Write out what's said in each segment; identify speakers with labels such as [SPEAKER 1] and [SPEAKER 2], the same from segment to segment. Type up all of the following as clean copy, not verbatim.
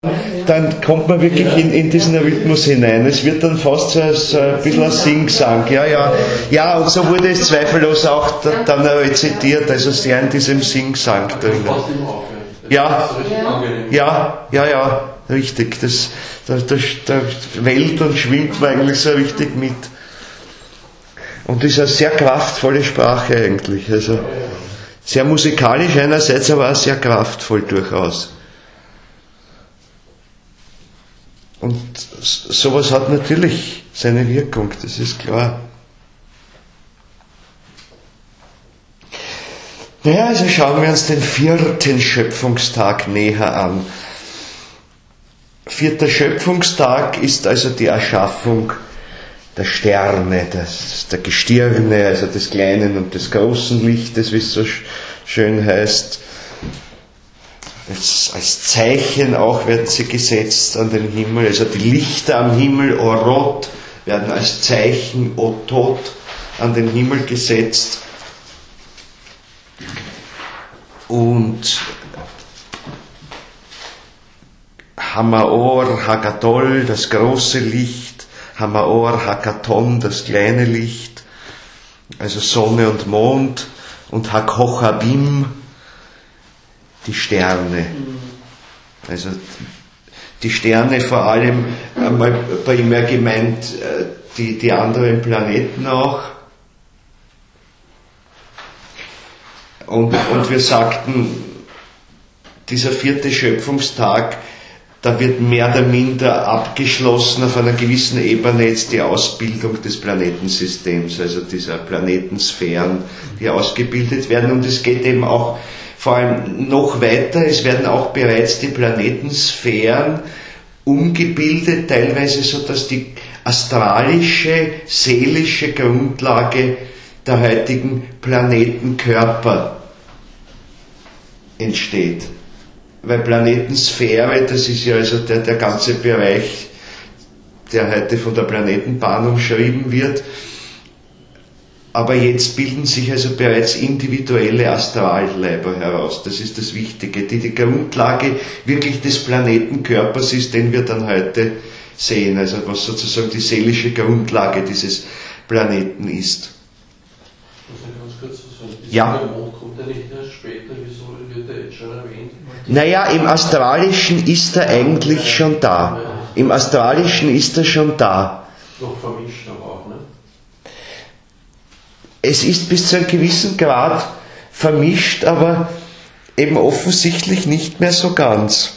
[SPEAKER 1] dann kommt man wirklich in diesen Rhythmus hinein. Es wird dann fast so ein bisschen ein Sing-Sang. Ja, und so wurde es zweifellos auch dann rezitiert, also sehr in diesem Sing-Sang drin. Ja, richtig. Da Welt und schwimmt man eigentlich so richtig mit. Und das ist eine sehr kraftvolle Sprache eigentlich. Also sehr musikalisch einerseits, aber auch sehr kraftvoll durchaus. Und sowas hat natürlich seine Wirkung, das ist klar. Naja, also schauen wir uns den 4. Schöpfungstag näher an. 4. Schöpfungstag ist also die Erschaffung der Sterne, der Gestirne, also des kleinen und des großen Lichtes, wie es so schön heißt. Als Zeichen auch werden sie gesetzt an den Himmel, also die Lichter am Himmel, Orot, werden als Zeichen, Otot, an den Himmel gesetzt. Und Hamaor, Hagadol, das große Licht, Hamaor, Hakaton, das kleine Licht, also Sonne und Mond, und Hakochabim, die Sterne. Also die Sterne vor allem, einmal bei ihm ja gemeint, die anderen Planeten auch. Und wir sagten, dieser 4. Schöpfungstag, da wird mehr oder minder abgeschlossen auf einer gewissen Ebene jetzt die Ausbildung des Planetensystems, also dieser Planetensphären, die ausgebildet werden. Und es geht eben auch vor allem noch weiter, es werden auch bereits die Planetensphären umgebildet, teilweise so, dass die astralische, seelische Grundlage der heutigen Planetenkörper entsteht. Weil Planetensphäre, das ist ja also der ganze Bereich, der heute von der Planetenbahn umschrieben wird. Aber jetzt bilden sich also bereits individuelle Astralleiber heraus. Das ist das Wichtige, die Grundlage wirklich des Planetenkörpers ist, den wir dann heute sehen. Also was sozusagen die seelische Grundlage dieses Planeten ist.
[SPEAKER 2] Ganz kurz was sagen.
[SPEAKER 1] Ja.
[SPEAKER 2] Der Mond kommt ja nicht erst später, wieso wird er jetzt schon erwähnt?
[SPEAKER 1] Naja, im Astralischen ist er eigentlich schon da. Im Astralischen ist er schon da.
[SPEAKER 2] Noch vermischt aber auch, ne?
[SPEAKER 1] Es ist bis zu einem gewissen Grad vermischt, aber eben offensichtlich nicht mehr so ganz.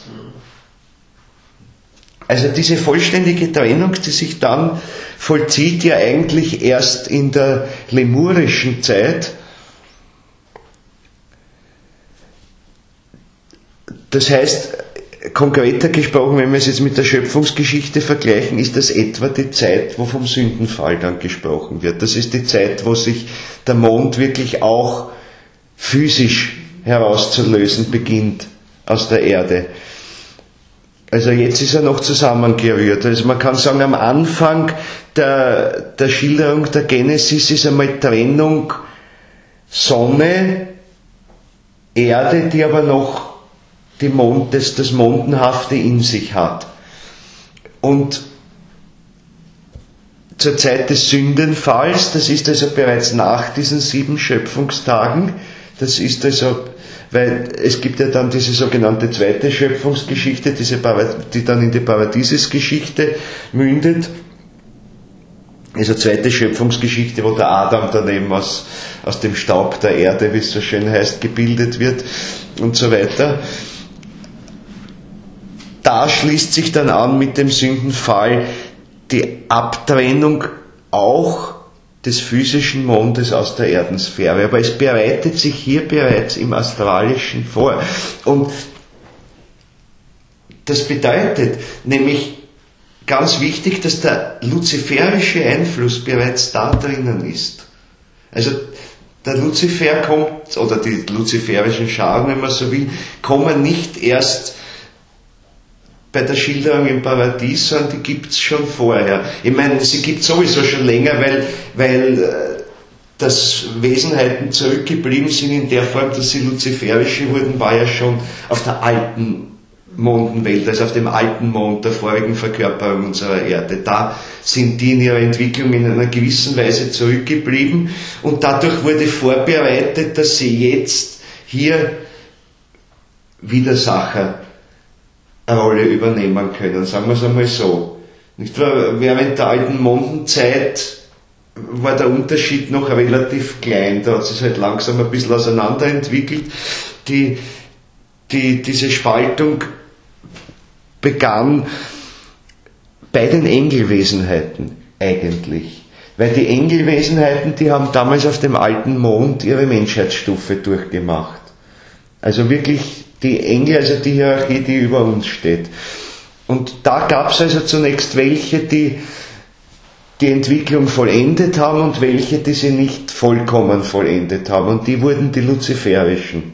[SPEAKER 1] Also diese vollständige Trennung, die sich dann vollzieht, ja eigentlich erst in der lemurischen Zeit. Das heißt, konkreter gesprochen, wenn wir es jetzt mit der Schöpfungsgeschichte vergleichen, ist das etwa die Zeit, wo vom Sündenfall dann gesprochen wird. Das ist die Zeit, wo sich der Mond wirklich auch physisch herauszulösen beginnt aus der Erde. Also jetzt ist er noch zusammengerührt. Also man kann sagen, am Anfang der Schilderung der Genesis ist einmal Trennung Sonne, Erde, die aber noch das Mondenhafte in sich hat. Und zur Zeit des Sündenfalls, das ist also bereits nach diesen 7 Schöpfungstagen, das ist also, weil es gibt ja dann diese sogenannte 2. Schöpfungsgeschichte, die dann in die Paradiesesgeschichte mündet. Also 2. Schöpfungsgeschichte, wo der Adam dann eben aus dem Staub der Erde, wie es so schön heißt, gebildet wird und so weiter. Da schließt sich dann an mit dem Sündenfall die Abtrennung auch des physischen Mondes aus der Erdensphäre. Aber es bereitet sich hier bereits im Astralischen vor. Und das bedeutet nämlich ganz wichtig, dass der luziferische Einfluss bereits da drinnen ist. Also der Luzifer kommt, oder die luziferischen Scharen, wenn man so will, kommen nicht erst bei der Schilderung im Paradies, sondern die gibt es schon vorher. Ich meine, sie gibt es sowieso schon länger, weil dass Wesenheiten zurückgeblieben sind in der Form, dass sie luziferische wurden, war ja schon auf der alten Mondenwelt, also auf dem alten Mond, der vorigen Verkörperung unserer Erde. Da sind die in ihrer Entwicklung in einer gewissen Weise zurückgeblieben und dadurch wurde vorbereitet, dass sie jetzt hier Widersacher eine Rolle übernehmen können, sagen wir es einmal so. Nicht wahr? Während der alten Mondenzeit war der Unterschied noch relativ klein, da hat es sich halt langsam ein bisschen auseinanderentwickelt. Diese Spaltung begann bei den Engelwesenheiten eigentlich. Weil die Engelwesenheiten, die haben damals auf dem alten Mond ihre Menschheitsstufe durchgemacht. Also wirklich die Engel, also die Hierarchie, die über uns steht. Und da gab es also zunächst welche, die die Entwicklung vollendet haben und welche, die sie nicht vollkommen vollendet haben. Und die wurden die Luziferischen.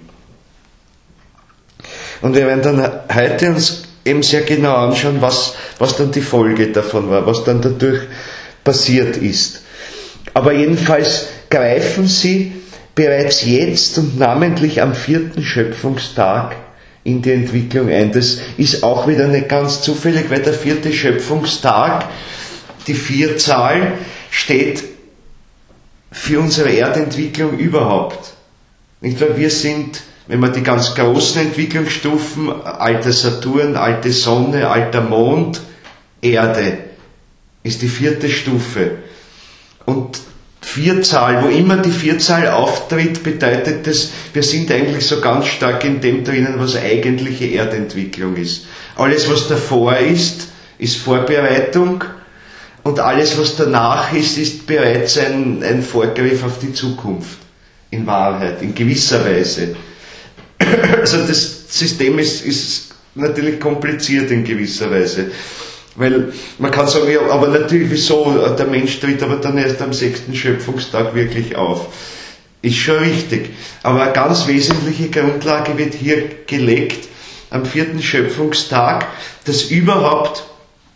[SPEAKER 1] Und wir werden dann heute uns eben sehr genau anschauen, was dann die Folge davon war, was dann dadurch passiert ist. Aber jedenfalls greifen sie bereits jetzt und namentlich am 4. Schöpfungstag in die Entwicklung ein. Das ist auch wieder nicht ganz zufällig, weil der 4. Schöpfungstag, die 4-Zahl, steht für unsere Erdentwicklung überhaupt. Nicht wahr? Wir sind, wenn man die ganz großen Entwicklungsstufen, alter Saturn, alte Sonne, alter Mond, Erde, ist die 4. Stufe. Und 4-Zahl, wo immer die 4-Zahl auftritt, bedeutet das, wir sind eigentlich so ganz stark in dem drinnen, was eigentliche Erdentwicklung ist. Alles, was davor ist Vorbereitung und alles, was danach ist bereits ein Vorgriff auf die Zukunft. In Wahrheit, in gewisser Weise. Also das System ist natürlich kompliziert in gewisser Weise. Weil man kann sagen, ja, aber natürlich, wieso, der Mensch tritt aber dann erst am 6. Schöpfungstag wirklich auf. Ist schon richtig. Aber eine ganz wesentliche Grundlage wird hier gelegt, am 4. Schöpfungstag, dass überhaupt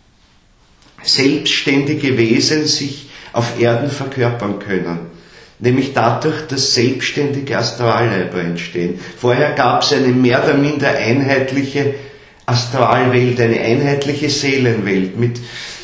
[SPEAKER 1] selbstständige Wesen sich auf Erden verkörpern können. Nämlich dadurch, dass selbstständige Astralleiber entstehen. Vorher gab es eine mehr oder minder einheitliche Astralwelt, eine einheitliche Seelenwelt mit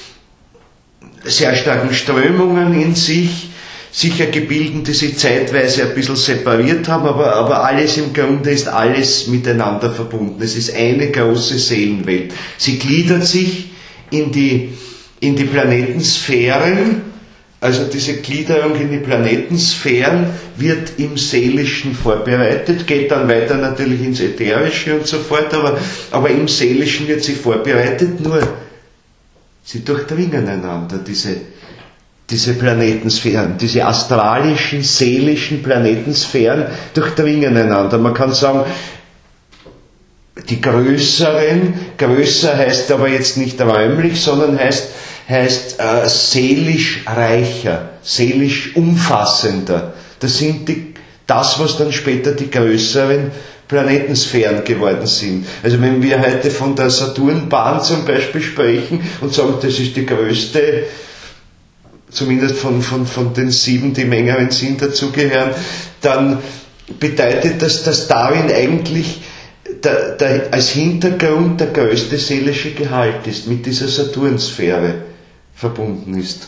[SPEAKER 1] sehr starken Strömungen in sich, sicher Gebilden, die sich zeitweise ein bisschen separiert haben, aber alles im Grunde ist alles miteinander verbunden. Es ist eine große Seelenwelt. Sie gliedert sich in die Planetensphären. Also diese Gliederung in die Planetensphären wird im Seelischen vorbereitet, geht dann weiter natürlich ins Ätherische und so fort, aber im Seelischen wird sie vorbereitet, nur sie durchdringen einander, diese Planetensphären, diese astralischen, seelischen Planetensphären durchdringen einander. Man kann sagen, die größeren, größer heißt aber jetzt nicht räumlich, sondern heißt seelisch reicher, seelisch umfassender. Das sind das, was dann später die größeren Planetensphären geworden sind. Also wenn wir heute von der Saturnbahn zum Beispiel sprechen und sagen, das ist die größte, zumindest von den 7, die im engeren Sinn dazugehören, dann bedeutet das, dass darin eigentlich als Hintergrund der größte seelische Gehalt ist, mit dieser Saturnsphäre verbunden ist.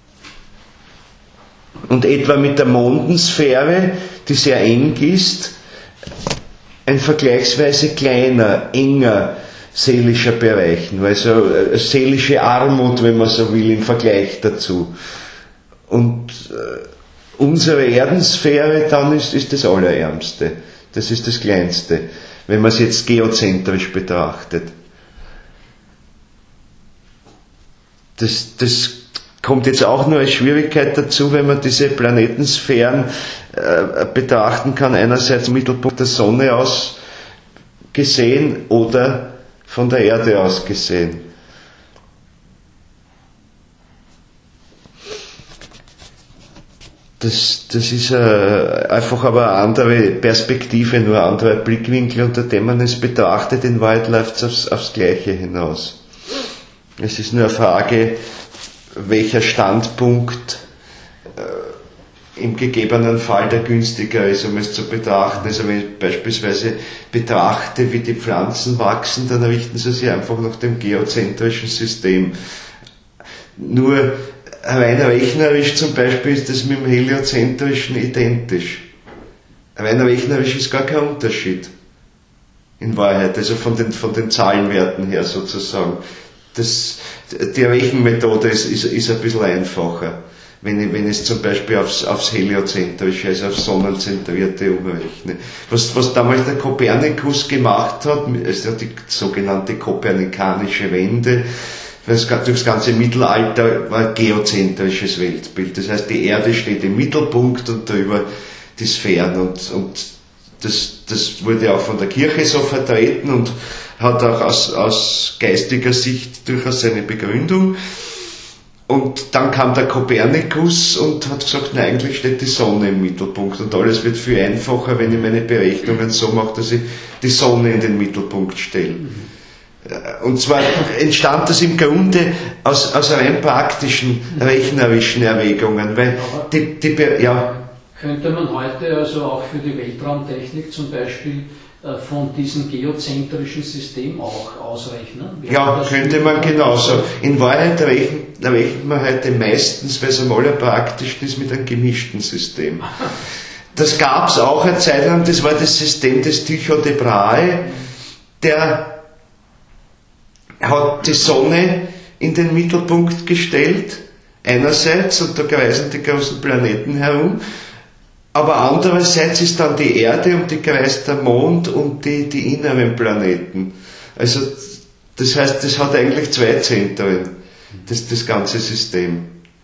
[SPEAKER 1] Und etwa mit der Mondensphäre, die sehr eng ist, ein vergleichsweise kleiner, enger seelischer Bereich, also seelische Armut, wenn man so will, im Vergleich dazu. Und unsere Erdensphäre dann ist das Allerärmste, das ist das Kleinste, wenn man es jetzt geozentrisch betrachtet. Das kommt jetzt auch nur als Schwierigkeit dazu, wenn man diese Planetensphären betrachten kann, einerseits vom Mittelpunkt der Sonne aus gesehen oder von der Erde aus gesehen. Das ist einfach aber eine andere Perspektive, nur ein anderer Blickwinkel, unter dem man es betrachtet. In Wahrheit läuft es aufs Gleiche hinaus. Es ist nur eine Frage, welcher Standpunkt im gegebenen Fall der günstiger ist, um es zu betrachten. Also wenn ich beispielsweise betrachte, wie die Pflanzen wachsen, dann richten sie sich einfach nach dem geozentrischen System. Nur rein rechnerisch zum Beispiel ist das mit dem heliozentrischen identisch. Rein rechnerisch ist gar kein Unterschied. In Wahrheit, also von den Zahlenwerten her sozusagen. Die Rechenmethode ist ein bisschen einfacher, wenn ich es zum Beispiel aufs heliozentrische, also aufs sonnenzentrierte umrechne. Was damals der Kopernikus gemacht hat, also die sogenannte kopernikanische Wende, durchs ganze Mittelalter war ein geozentrisches Weltbild. Das heißt, die Erde steht im Mittelpunkt und darüber die Sphären und das wurde auch von der Kirche so vertreten und hat auch aus geistiger Sicht durchaus seine Begründung. Und dann kam der Kopernikus und hat gesagt, nein, eigentlich steht die Sonne im Mittelpunkt und alles wird viel einfacher, wenn ich meine Berechnungen so mache, dass ich die Sonne in den Mittelpunkt stelle. Und zwar entstand das im Grunde aus rein praktischen, rechnerischen Erwägungen, weil
[SPEAKER 3] Könnte man heute also auch für die Weltraumtechnik zum Beispiel von diesem geozentrischen System auch ausrechnen?
[SPEAKER 1] Ja, könnte man genauso. In Wahrheit rechnet man heute meistens, weil es am allerpraktischsten ist, mit einem gemischten System. Das gab es auch eine Zeit lang, das war das System des Tycho de Brahe, der hat die Sonne in den Mittelpunkt gestellt, einerseits, und da kreisen die großen Planeten herum, aber andererseits ist dann die Erde und die kreist der Mond und die inneren Planeten. Also das heißt, das hat eigentlich zwei Zentren, das ganze System.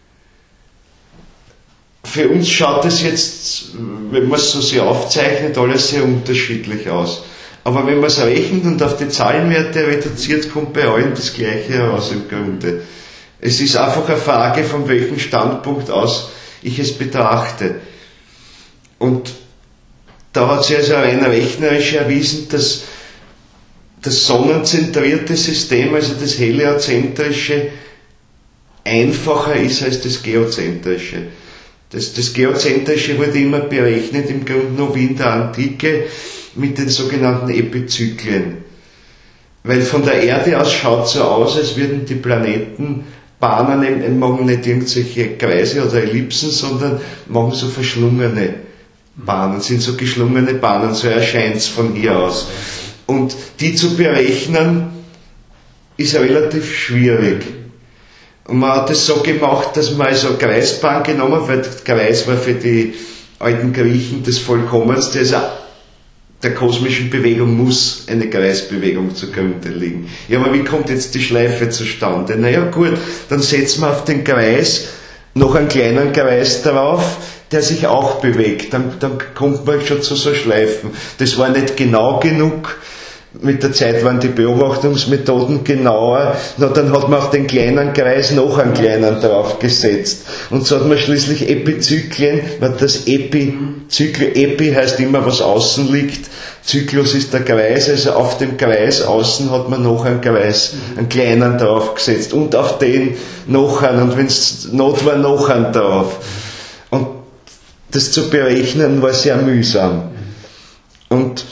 [SPEAKER 1] Für uns schaut es jetzt, wenn man es so sehr aufzeichnet, alles sehr unterschiedlich aus. Aber wenn man es rechnet und auf die Zahlenwerte reduziert, kommt bei allen das Gleiche heraus im Grunde. Es ist einfach eine Frage, von welchem Standpunkt aus ich es betrachte. Und da hat sich also rein rechnerisch erwiesen, dass das sonnenzentrierte System, also das heliozentrische, einfacher ist als das geozentrische. Das geozentrische wurde immer berechnet, im Grunde noch wie in der Antike, mit den sogenannten Epizyklen. Weil von der Erde aus schaut so aus, als würden die Planeten Bahnen, machen nicht irgendwelche Kreise oder Ellipsen, sondern machen so verschlungene Bahnen, sind so geschlungene Bahnen, so erscheint es von hier aus. Und die zu berechnen, ist relativ schwierig. Und man hat es so gemacht, dass man also eine Kreisbahn genommen hat, weil der Kreis war für die alten Griechen das Vollkommenste, also der kosmischen Bewegung muss eine Kreisbewegung zugrunde liegen. Ja, aber wie kommt jetzt die Schleife zustande? Naja gut, dann setzen wir auf den Kreis noch einen kleinen Kreis drauf, der sich auch bewegt. Dann kommt man schon zu so Schleifen. Das war nicht genau genug. Mit der Zeit waren die Beobachtungsmethoden genauer. Na, dann hat man auf den kleinen Kreis noch einen kleinen draufgesetzt. Und so hat man schließlich Epizyklen, weil das Epi heißt immer, was außen liegt. Zyklus ist der Kreis, also auf dem Kreis außen hat man noch einen Kreis, einen kleinen draufgesetzt. Und auf den noch einen, und wenn es Not war, noch einen drauf. Und das zu berechnen war sehr mühsam. Und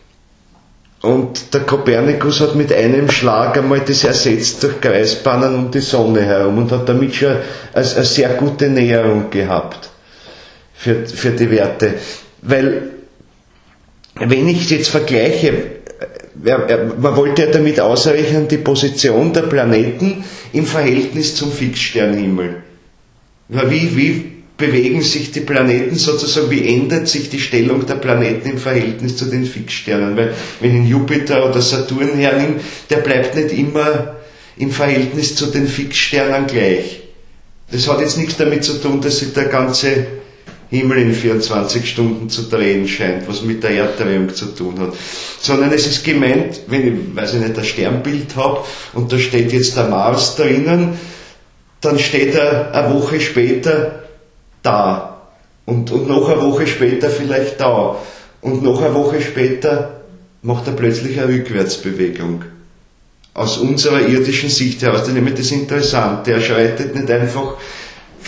[SPEAKER 1] der Kopernikus hat mit einem Schlag einmal das ersetzt durch Kreisbahnen um die Sonne herum und hat damit schon eine sehr gute Näherung gehabt für die Werte. Weil, wenn ich es jetzt vergleiche, man wollte ja damit ausrechnen die Position der Planeten im Verhältnis zum Fixsternhimmel. Wie bewegen sich die Planeten sozusagen, wie ändert sich die Stellung der Planeten im Verhältnis zu den Fixsternen? Weil wenn ich Jupiter oder Saturn hernehme, der bleibt nicht immer im Verhältnis zu den Fixsternen gleich. Das hat jetzt nichts damit zu tun, dass sich der ganze Himmel in 24 Stunden zu drehen scheint, was mit der Erddrehung zu tun hat. Sondern es ist gemeint, wenn ich, ein Sternbild habe und da steht jetzt der Mars drinnen, dann steht er eine Woche später da und noch eine Woche später vielleicht da und noch eine Woche später macht er plötzlich eine Rückwärtsbewegung. Aus unserer irdischen Sicht heraus, das ist nämlich das Interessante, er schreitet nicht einfach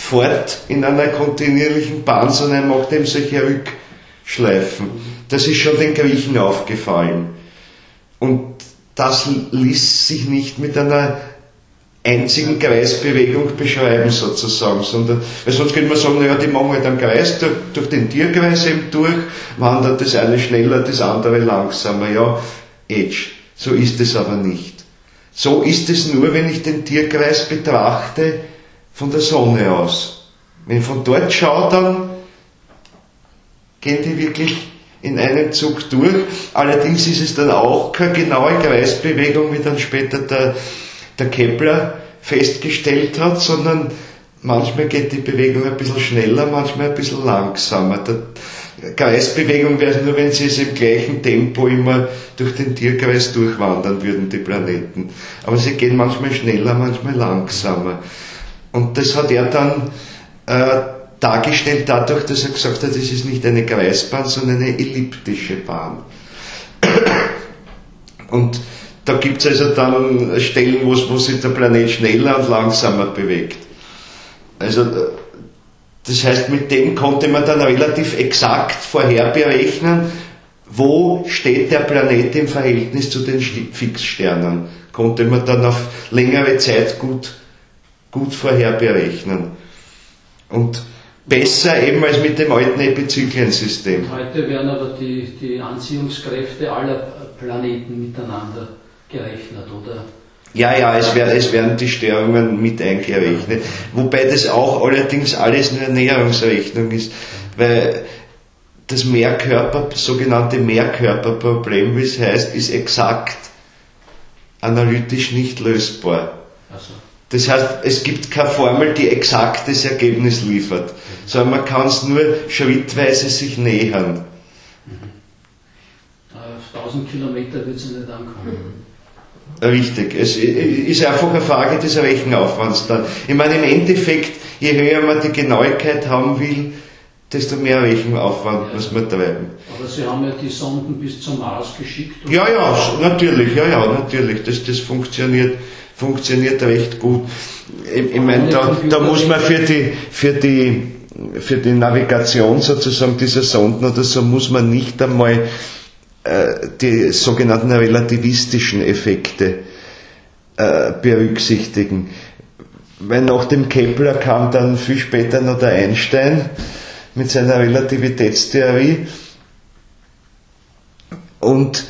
[SPEAKER 1] fort in einer kontinuierlichen Bahn, sondern er macht eben solche Rückschleifen. Das ist schon den Griechen aufgefallen. Und das ließ sich nicht mit einer einzigen Kreisbewegung beschreiben sozusagen, sondern, weil sonst könnte man sagen, naja, die machen halt einen Kreis durch den Tierkreis eben durch, wandert das eine schneller, das andere langsamer, ja, Edge. So ist es aber nicht. So ist es nur, wenn ich den Tierkreis betrachte von der Sonne aus. Wenn ich von dort schaue, dann gehen die wirklich in einen Zug durch. Allerdings ist es dann auch keine genaue Kreisbewegung, wie dann später der Kepler festgestellt hat, sondern manchmal geht die Bewegung ein bisschen schneller, manchmal ein bisschen langsamer. Die Kreisbewegung wäre nur, wenn sie es im gleichen Tempo immer durch den Tierkreis durchwandern würden, die Planeten. Aber sie gehen manchmal schneller, manchmal langsamer. Und das hat er dann dargestellt dadurch, dass er gesagt hat, es ist nicht eine Kreisbahn, sondern eine elliptische Bahn. Und da gibt es also dann Stellen, wo sich der Planet schneller und langsamer bewegt. Also das heißt, mit dem konnte man dann relativ exakt vorher berechnen, wo steht der Planet im Verhältnis zu den Fixsternen. Konnte man dann auf längere Zeit gut vorher berechnen. Und besser eben als mit dem alten Epizyklensystem.
[SPEAKER 3] Heute werden aber die Anziehungskräfte aller Planeten miteinander gerechnet, oder?
[SPEAKER 1] Ja, es werden die Störungen mit eingerechnet. Wobei das auch allerdings alles nur Näherungsrechnung ist, weil das sogenannte Mehrkörperproblem, wie es heißt, ist exakt analytisch nicht lösbar.
[SPEAKER 3] Also.
[SPEAKER 1] Das heißt, es gibt keine Formel, die exaktes Ergebnis liefert, sondern man kann es nur schrittweise sich nähern.
[SPEAKER 3] Auf 1000 Kilometer wird es nicht ankommen.
[SPEAKER 1] Richtig, es ist einfach eine Frage des Rechenaufwands dann. Ich meine, im Endeffekt, je höher man die Genauigkeit haben will, desto mehr Rechenaufwand muss man treiben.
[SPEAKER 3] Aber Sie haben ja die Sonden bis zum Mars geschickt.
[SPEAKER 1] Ja, natürlich. Das funktioniert recht gut. Ich meine, da muss man für die Navigation sozusagen dieser Sonden oder so, muss man nicht einmal die sogenannten relativistischen Effekte berücksichtigen. Weil nach dem Kepler kam dann viel später noch der Einstein mit seiner Relativitätstheorie und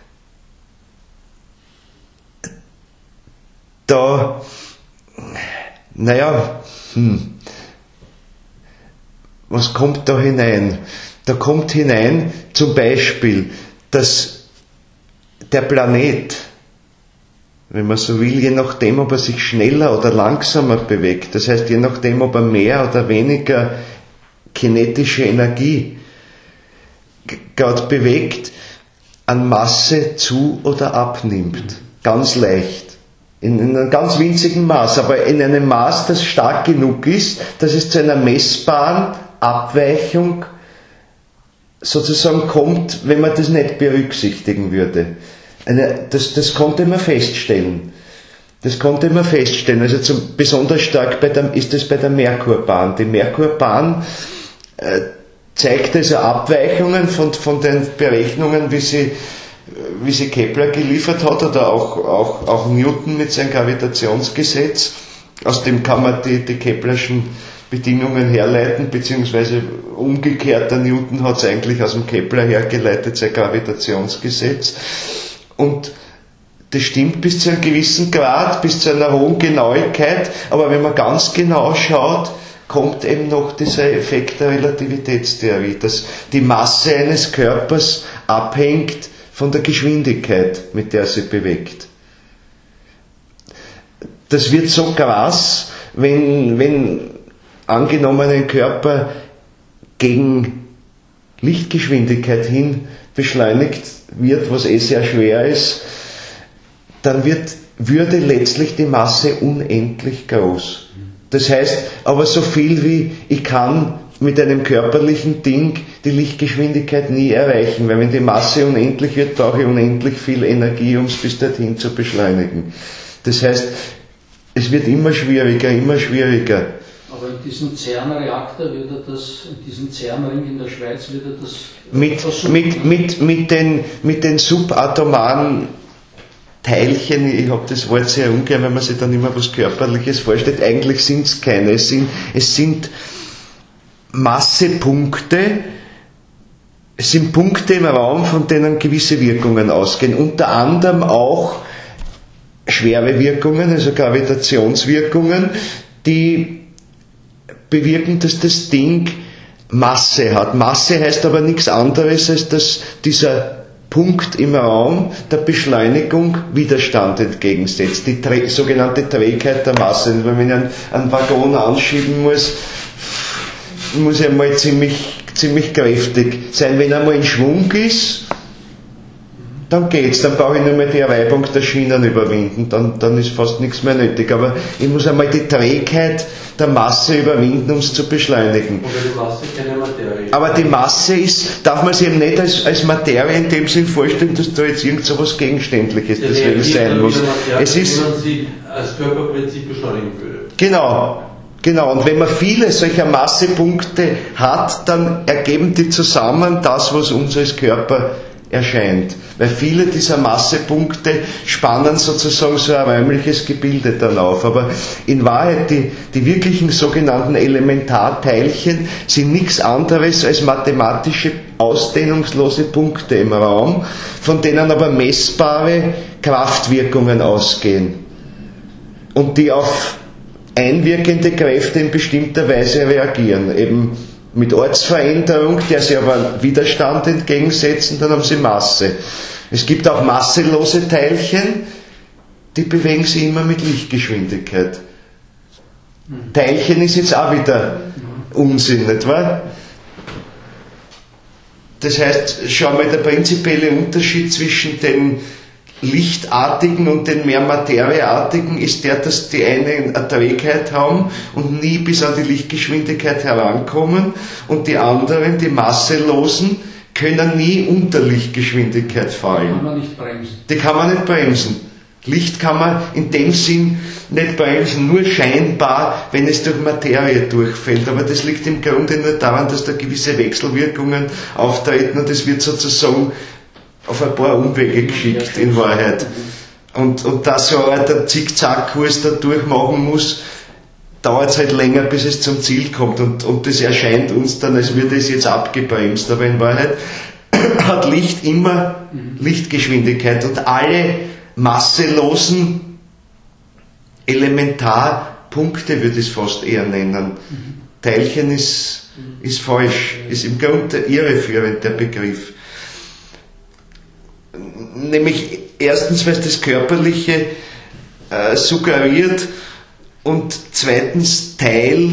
[SPEAKER 1] da, was kommt da hinein? Da kommt hinein zum Beispiel, dass der Planet, wenn man so will, je nachdem, ob er sich schneller oder langsamer bewegt, das heißt, je nachdem, ob er mehr oder weniger kinetische Energie gerade bewegt, an Masse zu- oder abnimmt. Ganz leicht. In einem ganz winzigen Maß, aber in einem Maß, das stark genug ist, dass es zu einer messbaren Abweichung sozusagen kommt, wenn man das nicht berücksichtigen würde. Das konnte man feststellen. Also besonders stark ist das bei der Merkurbahn. Die Merkurbahn zeigt also Abweichungen von den Berechnungen, wie sie Kepler geliefert hat, oder auch Newton mit seinem Gravitationsgesetz. Aus dem kann man die Keplerschen Bedingungen herleiten, beziehungsweise umgekehrt, der Newton hat es eigentlich aus dem Kepler hergeleitet, sein Gravitationsgesetz. Und das stimmt bis zu einem gewissen Grad, bis zu einer hohen Genauigkeit, aber wenn man ganz genau schaut, kommt eben noch dieser Effekt der Relativitätstheorie, dass die Masse eines Körpers abhängt von der Geschwindigkeit, mit der sie bewegt. Das wird so krass, wenn angenommen ein Körper gegen Lichtgeschwindigkeit hin beschleunigt wird, was sehr schwer ist, dann würde letztlich die Masse unendlich groß. Das heißt, aber so viel wie ich kann mit einem körperlichen Ding die Lichtgeschwindigkeit nie erreichen, weil wenn die Masse unendlich wird, brauche ich unendlich viel Energie, um es bis dorthin zu beschleunigen. Das heißt, es wird immer schwieriger.
[SPEAKER 3] Aber Aber in diesem CERN-Reaktor wird er das, in diesem CERN-Ring in der Schweiz wird er das
[SPEAKER 1] mit den subatomaren Teilchen, ich habe das Wort sehr ungern, wenn man sich dann immer was Körperliches vorstellt, eigentlich sind es keine, es sind Massepunkte, es sind Punkte im Raum, von denen gewisse Wirkungen ausgehen, unter anderem auch Schwerewirkungen, also Gravitationswirkungen, die bewirken, dass das Ding Masse hat. Masse heißt aber nichts anderes, als dass dieser Punkt im Raum der Beschleunigung Widerstand entgegensetzt, die sogenannte Trägheit der Masse. Wenn ich einen Waggon anschieben muss er mal ziemlich kräftig sein. Wenn er mal in Schwung ist, dann geht's, dann brauche ich nur mehr die Reibung der Schienen überwinden, dann ist fast nichts mehr nötig. Aber ich muss einmal die Trägheit der Masse überwinden, um es zu beschleunigen.
[SPEAKER 2] Oder die Masse keine Materie.
[SPEAKER 1] Aber die Masse darf man sich eben nicht als Materie in dem Sinn vorstellen, dass da jetzt irgend so was Gegenständliches deswegen sein muss. Es ist,
[SPEAKER 2] wenn man sie als Körperprinzip beschleunigen würde.
[SPEAKER 1] Genau. Und wenn man viele solcher Massepunkte hat, dann ergeben die zusammen das, was uns als Körper erscheint. Weil viele dieser Massepunkte spannen sozusagen so ein räumliches Gebilde dann auf. Aber in Wahrheit, die wirklichen sogenannten Elementarteilchen sind nichts anderes als mathematische, ausdehnungslose Punkte im Raum, von denen aber messbare Kraftwirkungen ausgehen. Und die auf einwirkende Kräfte in bestimmter Weise reagieren. Eben mit Ortsveränderung, der sie aber Widerstand entgegensetzen, dann haben sie Masse. Es gibt auch masselose Teilchen, die bewegen sich immer mit Lichtgeschwindigkeit. Teilchen ist jetzt auch wieder Unsinn, nicht wahr? Das heißt, schau mal, der prinzipielle Unterschied zwischen den Lichtartigen und den mehr Materieartigen ist der, dass die einen eine Trägheit haben und nie bis an die Lichtgeschwindigkeit herankommen und die anderen, die Masselosen, können nie unter Lichtgeschwindigkeit fallen.
[SPEAKER 3] Die kann man nicht bremsen.
[SPEAKER 1] Die kann man nicht bremsen. Licht kann man in dem Sinn nicht bremsen, nur scheinbar, wenn es durch Materie durchfällt. Aber das liegt im Grunde nur daran, dass da gewisse Wechselwirkungen auftreten und es wird sozusagen auf ein paar Umwege geschickt, in Wahrheit. Und da so ein Zickzackkurs da durchmachen muss, dauert es halt länger, bis es zum Ziel kommt. Und das erscheint uns dann, als würde es jetzt abgebremst. Aber in Wahrheit hat Licht immer Lichtgeschwindigkeit. Und alle masselosen Elementarpunkte würde ich es fast eher nennen. Teilchen ist falsch, ist im Grunde irreführend, der Begriff. Nämlich erstens, weil es das Körperliche suggeriert und zweitens Teil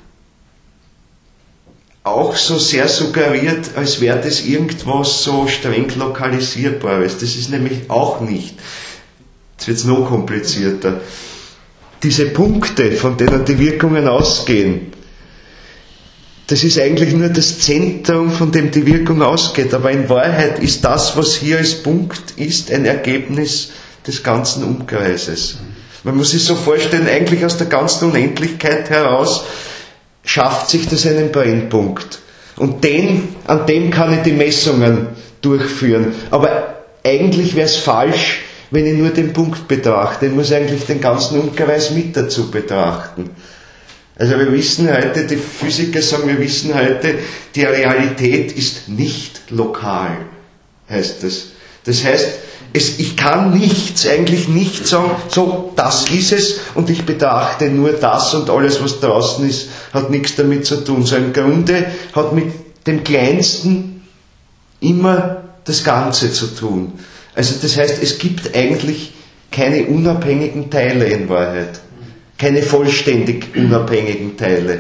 [SPEAKER 1] auch so sehr suggeriert, als wäre das irgendwas so streng Lokalisierbares. Das ist nämlich auch nicht. Jetzt wird es noch komplizierter. Diese Punkte, von denen die Wirkungen ausgehen, das ist eigentlich nur das Zentrum, von dem die Wirkung ausgeht. Aber in Wahrheit ist das, was hier als Punkt ist, ein Ergebnis des ganzen Umkreises. Man muss sich so vorstellen, eigentlich aus der ganzen Unendlichkeit heraus schafft sich das einen Brennpunkt. Und an dem kann ich die Messungen durchführen. Aber eigentlich wäre es falsch, wenn ich nur den Punkt betrachte. Ich muss eigentlich den ganzen Umkreis mit dazu betrachten. Also wir wissen heute, die Physiker sagen, wir wissen heute, die Realität ist nicht lokal, heißt das. Das heißt, ich kann eigentlich nicht sagen, so, das ist es und ich betrachte nur das und alles, was draußen ist, hat nichts damit zu tun. So im Grunde hat mit dem Kleinsten immer das Ganze zu tun. Also das heißt, es gibt eigentlich keine unabhängigen Teile in Wahrheit. Keine vollständig unabhängigen Teile.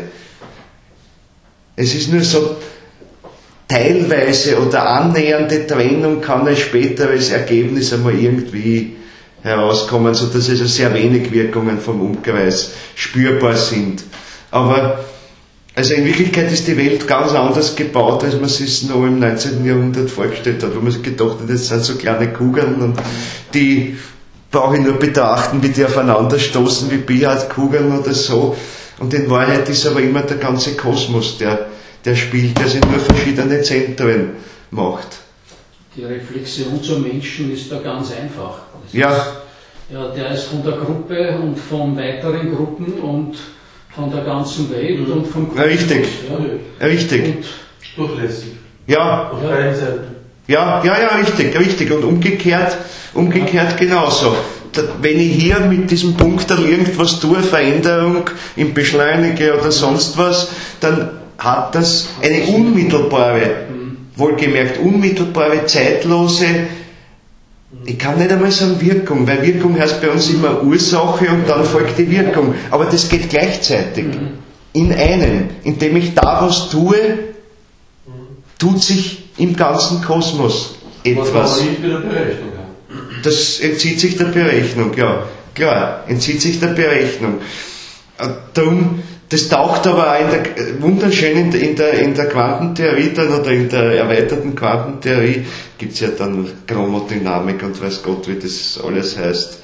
[SPEAKER 1] Es ist nur so teilweise oder annähernde Trennung kann als späteres Ergebnis einmal irgendwie herauskommen, sodass also sehr wenig Wirkungen vom Umkreis spürbar sind. Aber also in Wirklichkeit ist die Welt ganz anders gebaut, als man sich es noch im 19. Jahrhundert vorgestellt hat, wo man sich gedacht hat, das sind so kleine Kugeln und die brauche ich nur betrachten, wie die aufeinander stoßen, wie Billardkugeln oder so. Und in Wahrheit ist aber immer der ganze Kosmos, der spielt, der sich nur verschiedene Zentren macht.
[SPEAKER 3] Die Reflexion zum Menschen ist da ganz einfach.
[SPEAKER 1] Ja.
[SPEAKER 3] Der ist von der Gruppe und von weiteren Gruppen und von der ganzen Welt und vom Kosmos.
[SPEAKER 1] Richtig.
[SPEAKER 2] Ja.
[SPEAKER 1] Richtig.
[SPEAKER 2] Und durchlässig.
[SPEAKER 1] Ja.
[SPEAKER 2] Auf beiden Seiten.
[SPEAKER 1] Ja, richtig. Und umgekehrt genauso. Wenn ich hier mit diesem Punkt irgendwas tue, Veränderung im Beschleunige oder sonst was, dann hat das eine unmittelbare, wohlgemerkt unmittelbare, zeitlose, ich kann nicht einmal sagen Wirkung, weil Wirkung heißt bei uns immer Ursache und dann folgt die Wirkung. Aber das geht gleichzeitig. In einem. Indem ich da was tue, tut sich im ganzen Kosmos etwas.
[SPEAKER 2] Was man nicht wieder berechnen kann.
[SPEAKER 1] Das entzieht sich der Berechnung, ja. Klar, entzieht sich der Berechnung. Darum, das taucht aber auch wunderschön in der Quantentheorie dann, oder in der erweiterten Quantentheorie gibt es ja dann Chromodynamik und weiß Gott, wie das alles heißt.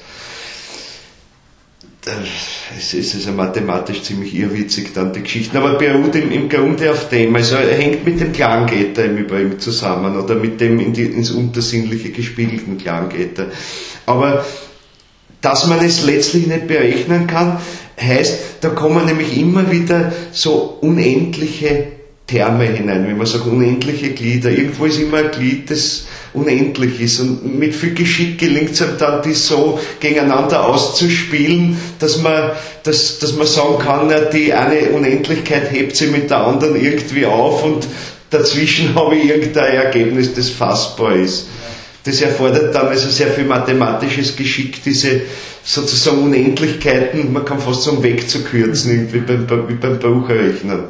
[SPEAKER 1] Es ist also mathematisch ziemlich irrwitzig dann die Geschichten, aber beruht im Grunde auf dem, also er hängt mit dem Klangäther im Übrigen zusammen oder mit dem ins Untersinnliche gespiegelten Klangäther. Aber dass man es letztlich nicht berechnen kann, heißt, da kommen nämlich immer wieder so unendliche Terme hinein, wenn man sagt, unendliche Glieder. Irgendwo ist immer ein Glied, das unendlich ist. Und mit viel Geschick gelingt es einem dann, die so gegeneinander auszuspielen, dass man sagen kann, na, die eine Unendlichkeit hebt sie mit der anderen irgendwie auf und dazwischen habe ich irgendein Ergebnis, das fassbar ist. Das erfordert dann also sehr viel mathematisches Geschick, diese sozusagen Unendlichkeiten, man kann fast sagen, wegzukürzen, wie beim Bruchrechnen.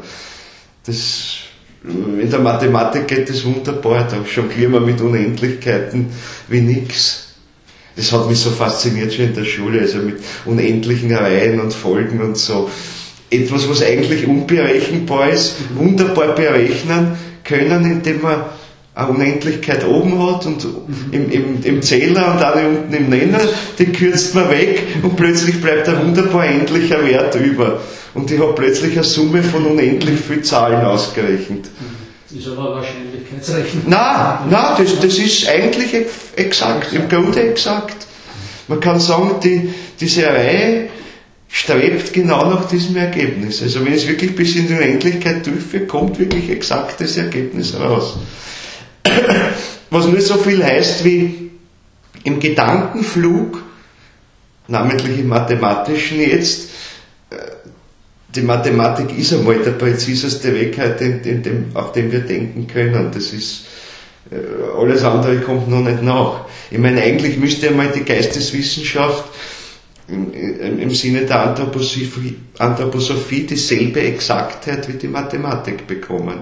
[SPEAKER 1] In der Mathematik geht das wunderbar, da jonglieren wir mit Unendlichkeiten wie nix. Das hat mich so fasziniert schon in der Schule, also mit unendlichen Reihen und Folgen und so. Etwas, was eigentlich unberechenbar ist, wunderbar berechnen können, indem man eine Unendlichkeit oben hat und im Zähler und eine unten im Nenner, die kürzt man weg und plötzlich bleibt ein wunderbar endlicher Wert über. Und ich habe plötzlich eine Summe von unendlich viel Zahlen ausgerechnet.
[SPEAKER 3] Ist aber Wahrscheinlichkeitsrechnung.
[SPEAKER 1] Nein, das ist eigentlich exakt, im Grunde exakt. Man kann sagen, diese Reihe strebt genau nach diesem Ergebnis. Also wenn es wirklich bis in die Unendlichkeit durchführt, kommt wirklich exakt das Ergebnis raus. Was nur so viel heißt wie im Gedankenflug, namentlich im mathematischen jetzt, die Mathematik ist einmal der präziseste Weg, auf den wir denken können. Das ist, alles andere kommt noch nicht nach. Ich meine, eigentlich müsste einmal die Geisteswissenschaft im Sinne der Anthroposophie dieselbe Exaktheit wie die Mathematik bekommen.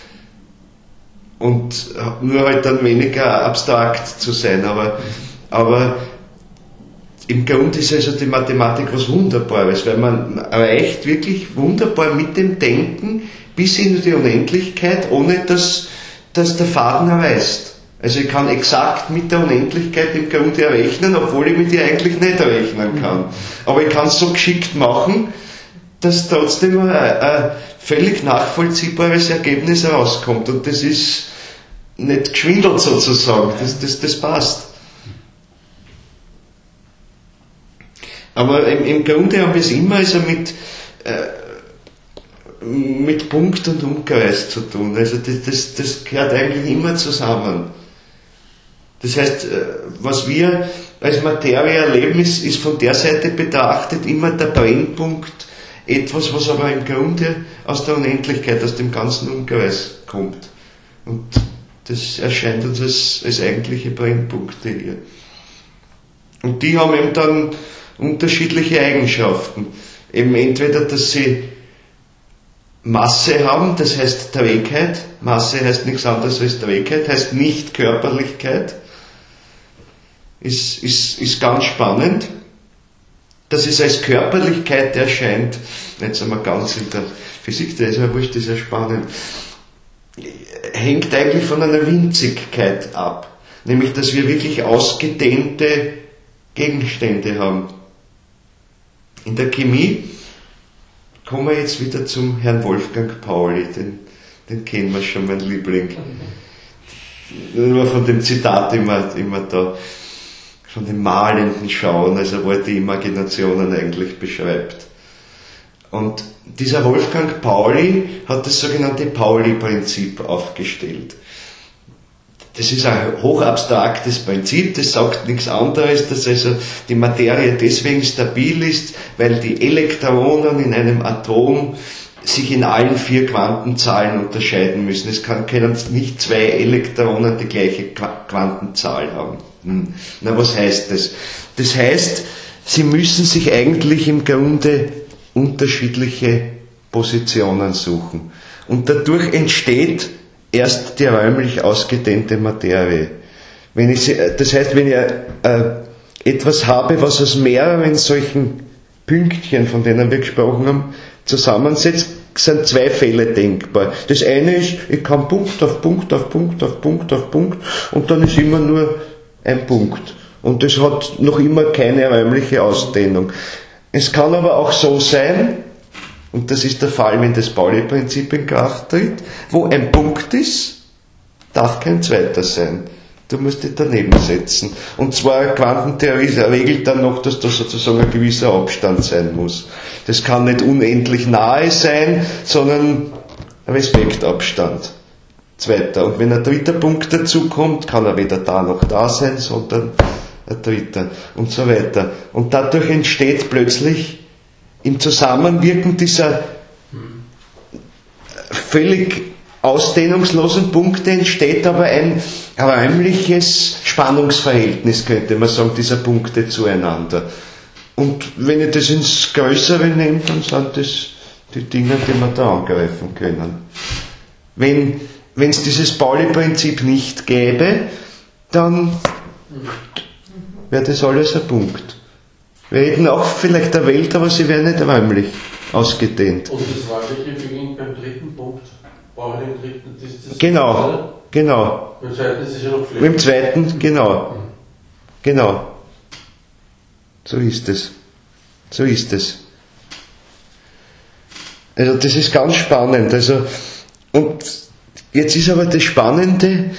[SPEAKER 1] Und nur halt dann weniger abstrakt zu sein, aber im Grunde ist also die Mathematik was Wunderbares, weil man erreicht wirklich wunderbar mit dem Denken bis in die Unendlichkeit, ohne dass der Faden erreißt. Also ich kann exakt mit der Unendlichkeit im Grunde errechnen, obwohl ich mit ihr eigentlich nicht errechnen kann. Aber ich kann es so geschickt machen, dass trotzdem ein völlig nachvollziehbares Ergebnis herauskommt. Und das ist nicht geschwindelt sozusagen, das passt. Aber im Grunde haben wir es immer also mit Punkt und Umkreis zu tun. Also das gehört eigentlich immer zusammen. Das heißt, was wir als Materie erleben, ist von der Seite betrachtet immer der Brennpunkt, etwas, was aber im Grunde aus der Unendlichkeit, aus dem ganzen Umkreis kommt. Und das erscheint uns als eigentliche Brennpunkte hier. Und die haben eben dann unterschiedliche Eigenschaften. Eben entweder, dass sie Masse haben, das heißt Trägheit. Masse heißt nichts anderes als Trägheit, heißt nicht Körperlichkeit. Ist ganz spannend. Dass es als Körperlichkeit erscheint, jetzt sind wir ganz in der Physik, das ist ja wurscht, das ist ja spannend, hängt eigentlich von einer Winzigkeit ab. Nämlich, dass wir wirklich ausgedehnte Gegenstände haben. In der Chemie kommen wir jetzt wieder zum Herrn Wolfgang Pauli, den kennen wir schon, mein Liebling. Nur von dem Zitat immer da, von dem malenden Schauen, also wo er die Imaginationen eigentlich beschreibt. Und dieser Wolfgang Pauli hat das sogenannte Pauli-Prinzip aufgestellt. Das ist ein hochabstraktes Prinzip, das sagt nichts anderes, dass also die Materie deswegen stabil ist, weil die Elektronen in einem Atom sich in allen 4 Quantenzahlen unterscheiden müssen. Es können nicht 2 Elektronen die gleiche Quantenzahl haben. Na, was heißt das? Das heißt, sie müssen sich eigentlich im Grunde unterschiedliche Positionen suchen. Und dadurch entsteht erst die räumlich ausgedehnte Materie. Das heißt, wenn ich etwas habe, was aus mehreren solchen Pünktchen, von denen wir gesprochen haben, zusammensetzt, sind 2 Fälle denkbar. Das eine ist, ich kann Punkt auf Punkt auf Punkt auf Punkt auf Punkt und dann ist immer nur ein Punkt. Und das hat noch immer keine räumliche Ausdehnung. Es kann aber auch so sein, und das ist der Fall, wenn das Pauli-Prinzip in Kraft tritt, wo ein Punkt ist, darf kein zweiter sein. Du musst dich daneben setzen. Und zwar Quantentheorie regelt dann noch, dass da sozusagen ein gewisser Abstand sein muss. Das kann nicht unendlich nahe sein, sondern Respektabstand. Zweiter. Und wenn ein dritter Punkt dazu kommt, kann er weder da noch da sein, sondern ein dritter. Und so weiter. Und dadurch entsteht plötzlich im Zusammenwirken dieser völlig ausdehnungslosen Punkte entsteht aber ein räumliches Spannungsverhältnis, könnte man sagen, dieser Punkte zueinander. Und wenn ich das ins Größere nehme, dann sind das die Dinge, die wir da angreifen können. Wenn es dieses Pauli-Prinzip nicht gäbe, dann wäre das alles ein Punkt. Wir hätten auch vielleicht eine Welt, aber sie wäre nicht räumlich ausgedehnt.
[SPEAKER 2] Und das Räumliche beginnt beim dritten Punkt. Brauche ich den dritten, das ist
[SPEAKER 1] Genau.
[SPEAKER 2] Beim zweiten ist es ja noch Fläche.
[SPEAKER 1] Beim zweiten, genau. So ist es. Also das ist ganz spannend. Also, und jetzt ist aber das Spannende,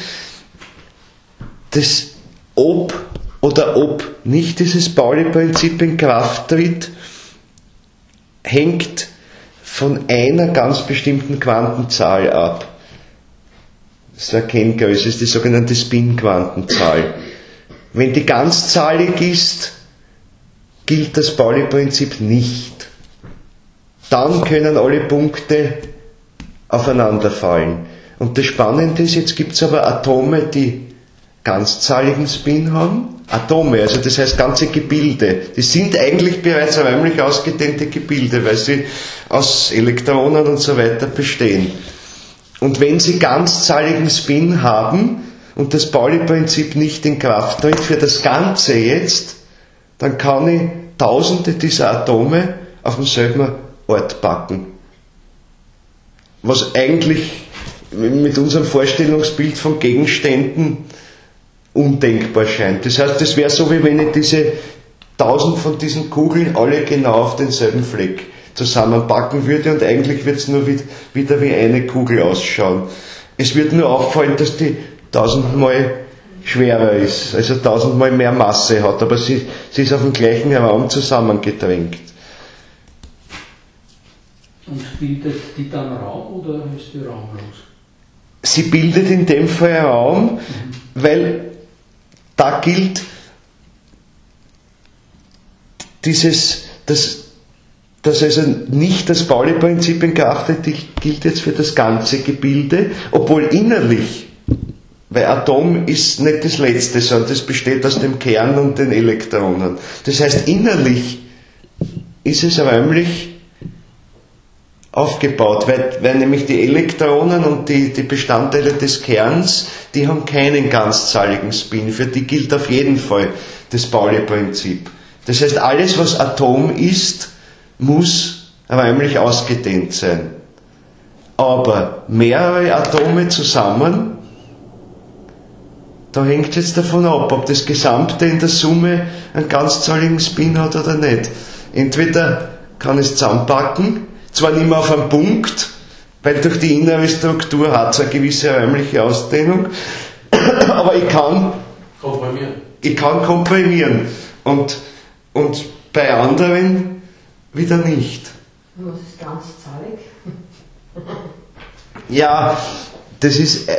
[SPEAKER 1] dass ob nicht dieses Pauli-Prinzip in Kraft tritt, hängt von einer ganz bestimmten Quantenzahl ab. Das ist eine Kenngröße, das ist die sogenannte Spin-Quantenzahl. Wenn die ganzzahlig ist, gilt das Pauli-Prinzip nicht. Dann können alle Punkte aufeinanderfallen. Und das Spannende ist, jetzt gibt es aber Atome, die ganzzahligen Spin haben. Atome, also das heißt ganze Gebilde, die sind eigentlich bereits räumlich ausgedehnte Gebilde, weil sie aus Elektronen und so weiter bestehen. Und wenn sie ganzzahligen Spin haben und das Pauli-Prinzip nicht in Kraft tritt für das Ganze jetzt, dann kann ich Tausende dieser Atome auf demselben Ort packen. Was eigentlich mit unserem Vorstellungsbild von Gegenständen undenkbar scheint. Das heißt, das wäre so, wie wenn ich diese 1000 von diesen Kugeln alle genau auf denselben Fleck zusammenpacken würde und eigentlich wird es nur wieder wie eine Kugel ausschauen. Es wird nur auffallen, dass die 1000-mal schwerer ist, also 1000-mal mehr Masse hat, aber sie ist auf dem gleichen Raum zusammengedrängt.
[SPEAKER 3] Und bildet die dann Raum oder ist die raumlos?
[SPEAKER 1] Sie bildet in dem Fall Raum, weil da gilt dass also nicht das Pauli-Prinzip in Kraft tritt, gilt jetzt für das ganze Gebilde, obwohl innerlich, weil Atom ist nicht das Letzte, sondern das besteht aus dem Kern und den Elektronen. Das heißt, innerlich ist es räumlich aufgebaut, weil nämlich die Elektronen und die Bestandteile des Kerns, die haben keinen ganzzahligen Spin, für die gilt auf jeden Fall das Pauli-Prinzip. Das heißt, alles, was Atom ist, muss räumlich ausgedehnt sein. Aber mehrere Atome zusammen, da hängt jetzt davon ab, ob das Gesamte in der Summe einen ganzzahligen Spin hat oder nicht. Entweder kann es zusammenpacken, zwar nicht mehr auf einen Punkt, weil durch die innere Struktur hat es eine gewisse räumliche Ausdehnung, aber ich kann komprimieren. Und bei anderen wieder nicht.
[SPEAKER 4] Was ist ganzzahlig?
[SPEAKER 1] Ja, das ist,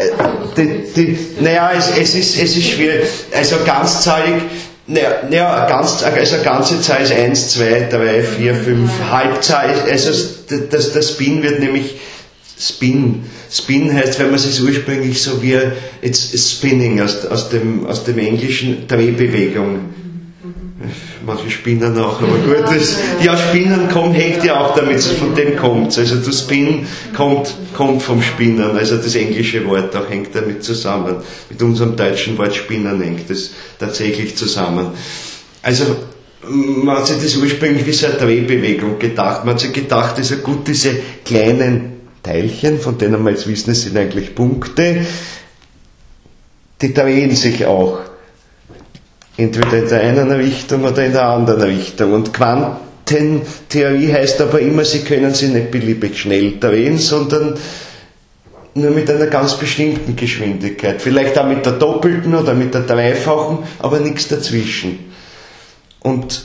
[SPEAKER 1] es ist schwierig. Also ganzzahlig, also eine ganze Zahl ist 1, 2, 3, 4, 5, Halbzahl, also der Spin wird nämlich Spin. Spin heißt, wenn man es ursprünglich so wie it's spinning aus dem Englischen Drehbewegung. Manche spinnen auch, aber gut, Spinnen hängt ja auch damit, von dem kommt. Also das Spin kommt vom Spinnen, also das englische Wort auch hängt damit zusammen. Mit unserem deutschen Wort Spinnen hängt das tatsächlich zusammen. Also man hat sich das ursprünglich wie so eine Drehbewegung gedacht. Man hat sich gedacht, ist ja gut, diese kleinen Teilchen, von denen wir jetzt wissen, es sind eigentlich Punkte, die drehen sich auch. Entweder in der einen Richtung oder in der anderen Richtung. Und Quantentheorie heißt aber immer, sie können sich nicht beliebig schnell drehen, sondern nur mit einer ganz bestimmten Geschwindigkeit. Vielleicht auch mit der doppelten oder mit der dreifachen, aber nichts dazwischen. Und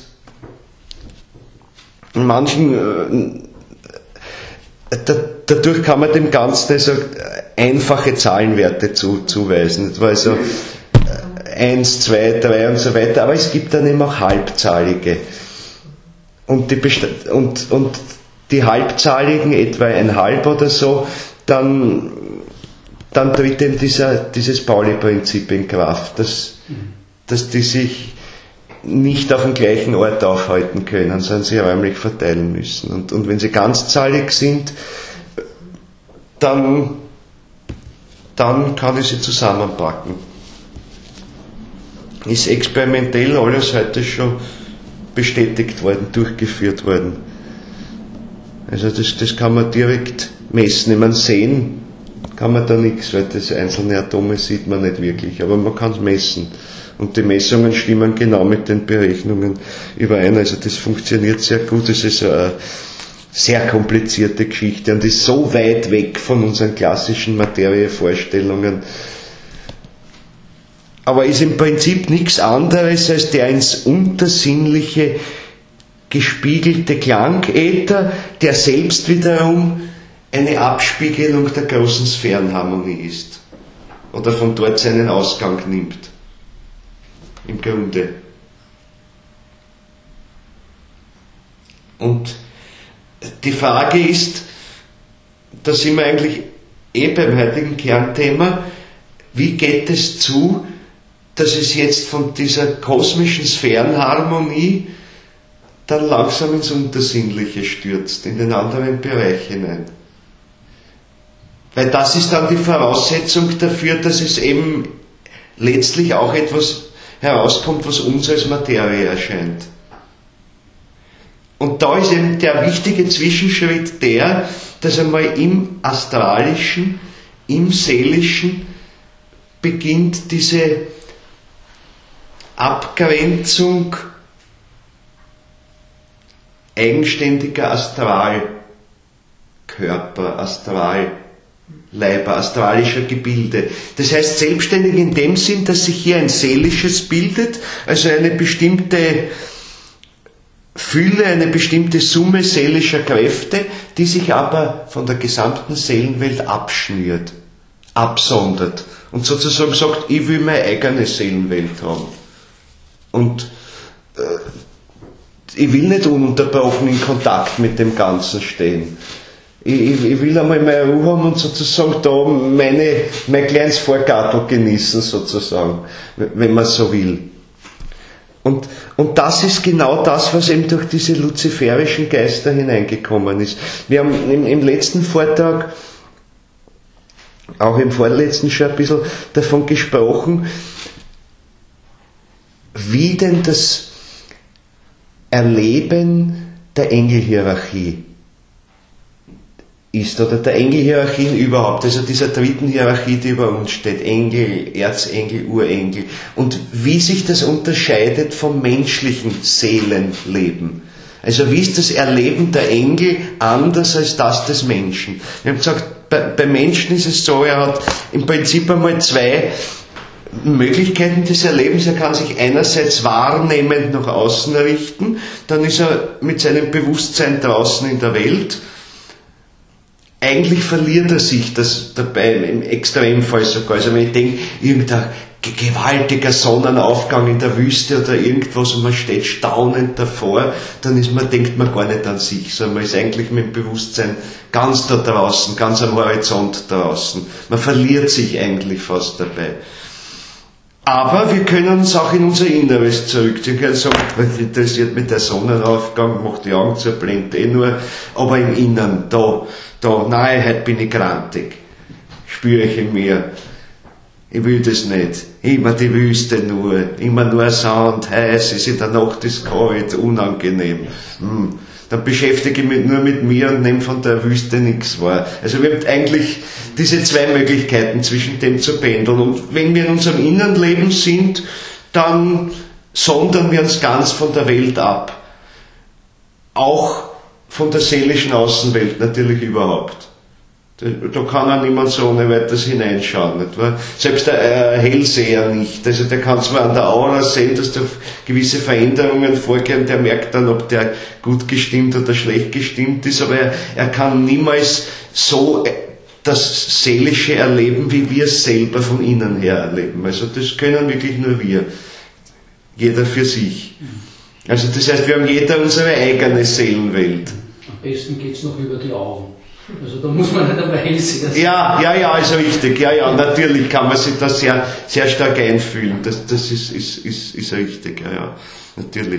[SPEAKER 1] in manchen, dadurch kann man dem Ganzen also einfache Zahlenwerte zuweisen. Das war also 1, 2, 3 und so weiter, aber es gibt dann eben auch halbzahlige. Und die halbzahligen, etwa 1,5 oder so, dann tritt eben dieses Pauli-Prinzip in Kraft, dass die sich nicht auf dem gleichen Ort aufhalten können, sondern sie räumlich verteilen müssen. Und wenn sie ganzzahlig sind, dann kann ich sie zusammenpacken. Ist experimentell alles heute schon bestätigt worden, durchgeführt worden. Also das kann man direkt messen. Ich meine, sehen kann man da nichts, weil das einzelne Atome sieht man nicht wirklich, aber man kann es messen. Und die Messungen stimmen genau mit den Berechnungen überein. Also das funktioniert sehr gut. Das ist eine sehr komplizierte Geschichte und ist so weit weg von unseren klassischen Materievorstellungen. Aber ist im Prinzip nichts anderes als der ins Untersinnliche gespiegelte Klangäther, der selbst wiederum eine Abspiegelung der großen Sphärenharmonie ist. Oder von dort seinen Ausgang nimmt. Im Grunde. Und die Frage ist, da sind wir eigentlich beim heutigen Kernthema, wie geht es zu, dass es jetzt von dieser kosmischen Sphärenharmonie dann langsam ins Untersinnliche stürzt, in den anderen Bereich hinein. Weil das ist dann die Voraussetzung dafür, dass es eben letztlich auch etwas herauskommt, was uns als Materie erscheint. Und da ist eben der wichtige Zwischenschritt der, dass einmal im Astralischen, im Seelischen beginnt diese Abgrenzung eigenständiger Astralkörper, Astralleiber, astralischer Gebilde. Das heißt selbstständig in dem Sinn, dass sich hier ein seelisches bildet, also eine bestimmte Fülle, eine bestimmte Summe seelischer Kräfte, die sich aber von der gesamten Seelenwelt abschnürt, absondert und sozusagen sagt, ich will meine eigene Seelenwelt haben. Und ich will nicht ununterbrochen in Kontakt mit dem Ganzen stehen. Ich will einmal meine Ruhe haben und sozusagen da mein kleines Vorgartel genießen, sozusagen, wenn man so will. Und das ist genau das, was eben durch diese luziferischen Geister hineingekommen ist. Wir haben im letzten Vortrag, auch im vorletzten schon ein bisschen davon gesprochen, wie denn das Erleben der Engelhierarchie ist, oder der Engelhierarchien überhaupt, also dieser dritten Hierarchie, die über uns steht, Engel, Erzengel, Urengel, und wie sich das unterscheidet vom menschlichen Seelenleben. Also wie ist das Erleben der Engel anders als das des Menschen? Wir haben gesagt, bei Menschen ist es so, er hat im Prinzip einmal zwei Möglichkeiten des Erlebens. Er kann sich einerseits wahrnehmend nach außen richten, dann ist er mit seinem Bewusstsein draußen in der Welt. Eigentlich verliert er sich das dabei, im Extremfall sogar. Also wenn ich denke, irgendein gewaltiger Sonnenaufgang in der Wüste oder irgendwas und man steht staunend davor, dann denkt man gar nicht an sich, sondern man ist eigentlich mit dem Bewusstsein ganz da draußen, ganz am Horizont draußen. Man verliert sich eigentlich fast dabei. Aber wir können uns auch in unser Inneres zurückziehen. Wir können sagen, was interessiert mich der Sonnenaufgang, macht die Augen zu, blendet nur, aber im Inneren, nein, heute bin ich grantig, spüre ich in mir. Ich will das nicht. Immer die Wüste nur. Immer nur Sand, heiß, ist in der Nacht ist kalt, unangenehm. Dann beschäftige ich mich nur mit mir und nehme von der Wüste nichts wahr. Also wir haben eigentlich diese zwei Möglichkeiten, zwischen dem zu pendeln. Und wenn wir in unserem Innenleben sind, dann sondern wir uns ganz von der Welt ab. Auch von der seelischen Außenwelt natürlich überhaupt. Da kann auch niemand so ohne weiteres hineinschauen, nicht wahr? Selbst der Hellseher nicht. Also der kann zwar an der Aura sehen, dass da gewisse Veränderungen vorgehen, der merkt dann, ob der gut gestimmt oder schlecht gestimmt ist, aber er kann niemals so das Seelische erleben, wie wir es selber von innen her erleben. Also das können wirklich nur wir. Jeder für sich. Also das heißt, wir haben jeder unsere eigene Seelenwelt.
[SPEAKER 3] Am besten geht's noch über die Augen. Also da muss man nicht dabei sehen.
[SPEAKER 1] Ja, ist richtig. Ja, natürlich kann man sich da sehr, sehr stark einfühlen. Das ist richtig, ja, natürlich.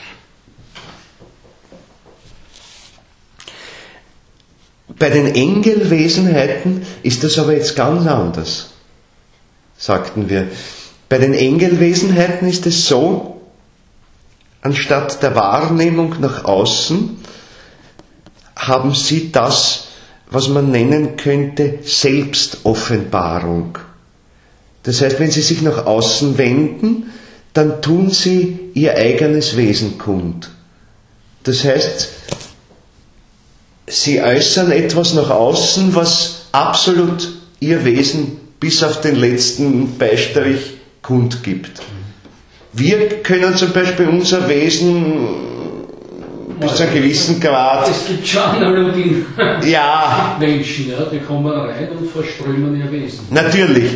[SPEAKER 1] Bei den Engelwesenheiten ist das aber jetzt ganz anders, sagten wir. Bei den Engelwesenheiten ist es so, anstatt der Wahrnehmung nach außen haben sie das, was man nennen könnte, Selbstoffenbarung. Das heißt, wenn sie sich nach außen wenden, dann tun sie ihr eigenes Wesen kund. Das heißt, sie äußern etwas nach außen, was absolut ihr Wesen bis auf den letzten Beistrich kundgibt. Wir können zum Beispiel unser Wesen bis zu einem gewissen Grad.
[SPEAKER 3] Es gibt schon Analogien.
[SPEAKER 1] Ja.
[SPEAKER 3] Menschen, ja, die kommen rein und verströmen ihr Wesen.
[SPEAKER 1] Natürlich.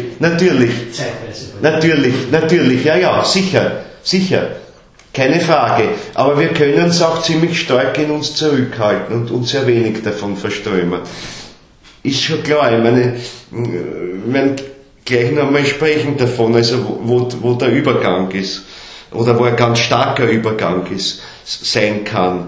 [SPEAKER 3] Zeitweise.
[SPEAKER 1] Natürlich, ja, sicher. Keine Frage. Aber wir können es auch ziemlich stark in uns zurückhalten und uns sehr wenig davon verströmen. Ist schon klar, ich meine, wir werden gleich nochmal sprechen davon, also wo der Übergang ist. Oder wo ein ganz starker Übergang sein kann.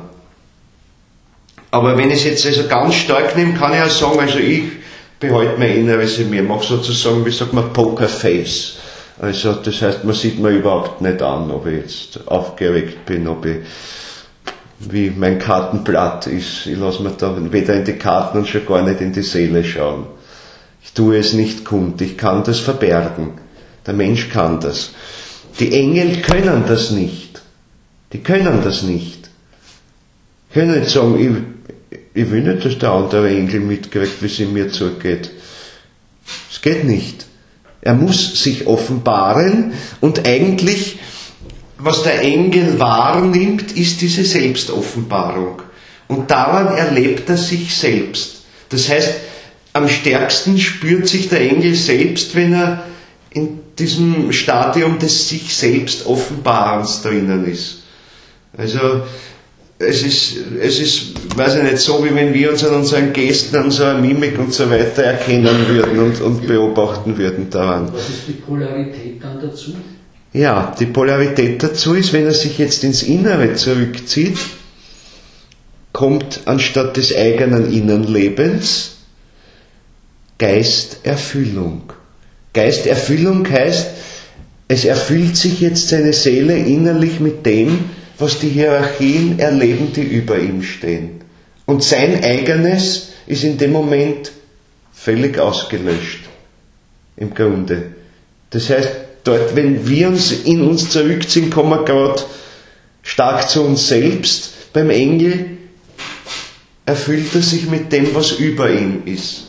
[SPEAKER 1] Aber wenn ich es jetzt also ganz stark nehme, kann ich auch sagen, also ich behalte mein Inneres in mir, mache sozusagen, wie sagt man, Pokerface. Also das heißt, man sieht mir überhaupt nicht an, ob ich jetzt aufgeregt bin, ob ich, wie mein Kartenblatt ist. Ich lasse mir da weder in die Karten und schon gar nicht in die Seele schauen. Ich tue es nicht kund, ich kann das verbergen. Der Mensch kann das. Die Engel können das nicht. Die können das nicht. Können nicht sagen, ich will nicht, dass der andere Engel mitkriegt, wie es in mir zugeht. Es geht nicht. Er muss sich offenbaren und eigentlich, was der Engel wahrnimmt, ist diese Selbstoffenbarung. Und daran erlebt er sich selbst. Das heißt, am stärksten spürt sich der Engel selbst, wenn er in diesem Stadium des sich selbst Offenbarens drinnen ist. Also es ist, weiß ich nicht, so wie wenn wir uns an unseren Gesten, an unserer Mimik und so weiter erkennen würden und beobachten würden daran.
[SPEAKER 3] Was ist die Polarität dann dazu?
[SPEAKER 1] Ja, die Polarität dazu ist, wenn er sich jetzt ins Innere zurückzieht, kommt anstatt des eigenen Innenlebens Geisterfüllung. Geisterfüllung heißt, es erfüllt sich jetzt seine Seele innerlich mit dem, was die Hierarchien erleben, die über ihm stehen. Und sein eigenes ist in dem Moment völlig ausgelöscht. Im Grunde. Das heißt, dort, wenn wir uns in uns zurückziehen, kommen wir gerade stark zu uns selbst. beim Engel erfüllt er sich mit dem, was über ihm ist.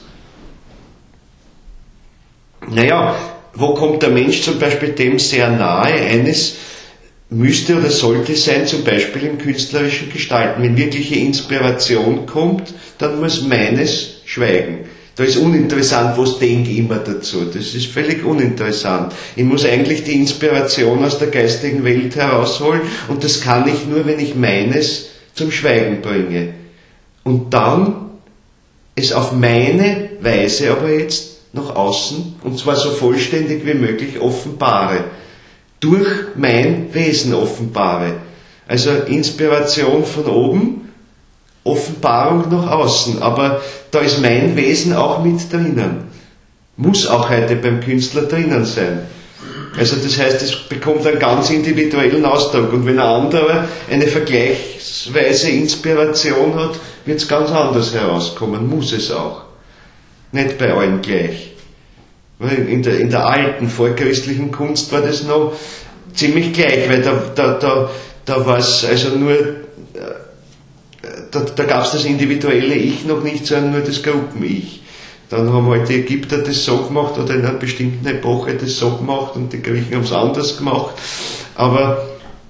[SPEAKER 1] Naja, wo kommt der Mensch zum Beispiel dem sehr nahe? Eines müsste oder sollte sein, zum Beispiel im künstlerischen Gestalten. Wenn wirkliche Inspiration kommt, dann muss meines schweigen. Da ist uninteressant, was denke ich immer dazu. Das ist völlig uninteressant. Ich muss eigentlich die Inspiration aus der geistigen Welt herausholen und das kann ich nur, wenn ich meines zum Schweigen bringe. Und dann es auf meine Weise aber jetzt nach außen, und zwar so vollständig wie möglich, offenbare. Durch mein Wesen offenbare. Also Inspiration von oben, Offenbarung nach außen. Aber da ist mein Wesen auch mit drinnen. Muss auch heute beim Künstler drinnen sein. Also das heißt, es bekommt einen ganz individuellen Ausdruck. Und wenn ein anderer eine vergleichsweise Inspiration hat, wird es ganz anders herauskommen. Muss es auch. Nicht bei allen gleich. In der alten vorchristlichen Kunst war das noch ziemlich gleich, weil da war es also nur, da gab es das individuelle Ich noch nicht, sondern nur das Gruppen-Ich. Dann haben halt die Ägypter das so gemacht oder in einer bestimmten Epoche das so gemacht und die Griechen haben es anders gemacht. Aber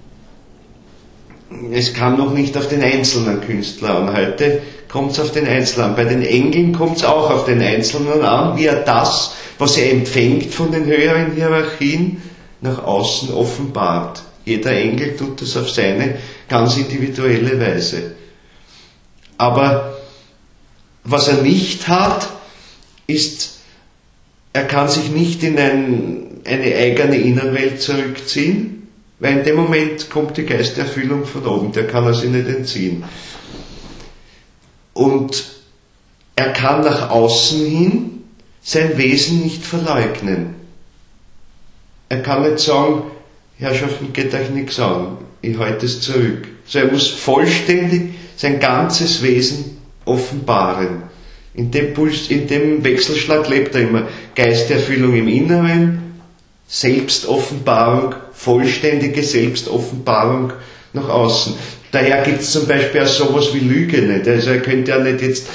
[SPEAKER 1] es kam noch nicht auf den einzelnen Künstler an. Heute kommt es auf den Einzelnen an. Bei den Engeln kommt es auch auf den Einzelnen an, wie er das, was er empfängt von den höheren Hierarchien, nach außen offenbart. Jeder Engel tut das auf seine ganz individuelle Weise. Aber was er nicht hat, ist, er kann sich nicht in eine eigene Innenwelt zurückziehen, weil in dem Moment kommt die Geisterfüllung von oben, der kann er sich nicht entziehen. Und er kann nach außen hin sein Wesen nicht verleugnen. Er kann nicht sagen, Herrschaften, geht euch nichts an, ich halte es zurück. So, er muss vollständig sein ganzes Wesen offenbaren. In dem Wechselschlag lebt er immer. Geisterfüllung im Inneren, Selbstoffenbarung, vollständige Selbstoffenbarung nach außen. Daher gibt es zum Beispiel auch sowas wie Lüge nicht. Also er könnte ja nicht jetzt,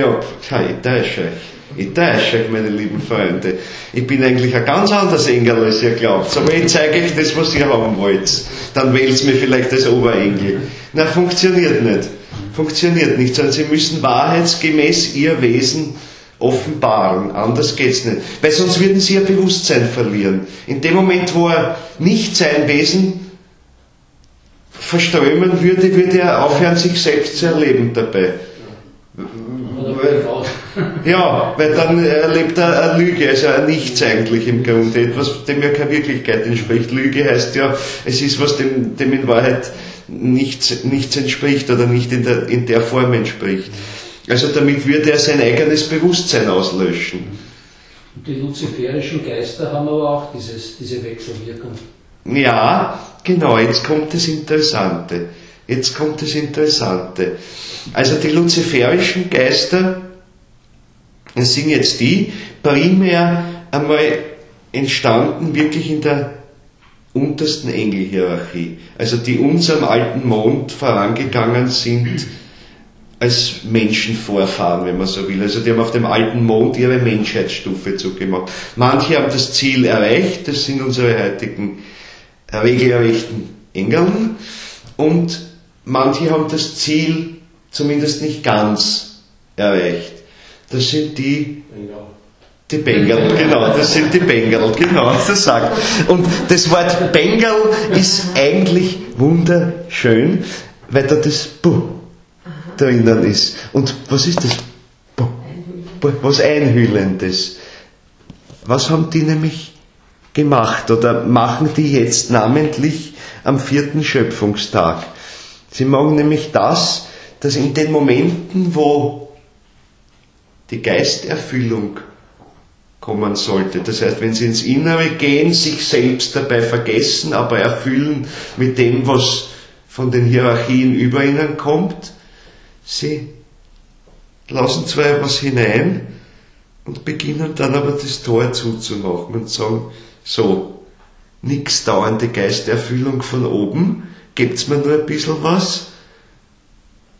[SPEAKER 1] ich täusche euch, meine lieben Freunde. Ich bin eigentlich ein ganz anderes Engel, als ihr glaubt. Aber ich zeige euch das, was ihr haben wollt. Dann wählt mir vielleicht als Oberengel. Na, funktioniert nicht. Funktioniert nicht, sondern sie müssen wahrheitsgemäß ihr Wesen offenbaren. Anders geht's nicht. Weil sonst würden sie ihr Bewusstsein verlieren. In dem Moment, wo er nicht sein Wesen verströmen würde, würde er aufhören, sich selbst zu erleben dabei. Ja, weil dann erlebt er eine Lüge, also ein Nichts eigentlich im Grunde, etwas, dem ja keine Wirklichkeit entspricht. Lüge heißt ja, es ist was, dem in Wahrheit nichts entspricht oder nicht in der Form entspricht. Also damit würde er sein eigenes Bewusstsein auslöschen.
[SPEAKER 3] Die luziferischen Geister haben aber auch diese Wechselwirkung.
[SPEAKER 1] Ja, genau, jetzt kommt das Interessante. Also die luziferischen Geister, das sind jetzt die, primär einmal entstanden wirklich in der untersten Engelhierarchie. Also die unserem alten Mond vorangegangen sind als Menschenvorfahren, wenn man so will. Also die haben auf dem alten Mond ihre Menschheitsstufe zugemacht. Manche haben das Ziel erreicht, das sind unsere heutigen regelrechten Engel, und manche haben das Ziel zumindest nicht ganz erreicht. Das sind die Bengel, genau, das sind die Bengel, genau, das sagt. Und das Wort Bengel ist eigentlich wunderschön, weil da das Bu drinnen ist. Und was ist das Bu? Was Einhüllendes. Was haben die nämlich gemacht oder machen die jetzt namentlich am 4. Schöpfungstag? Sie machen nämlich das, dass in den Momenten, wo die Geisterfüllung kommen sollte, das heißt, wenn sie ins Innere gehen, sich selbst dabei vergessen, aber erfüllen mit dem, was von den Hierarchien über ihnen kommt, sie lassen zwar etwas hinein und beginnen dann aber das Tor zuzumachen und sagen, so, nix dauernde Geistererfüllung von oben, gebt's mir nur ein bisschen was,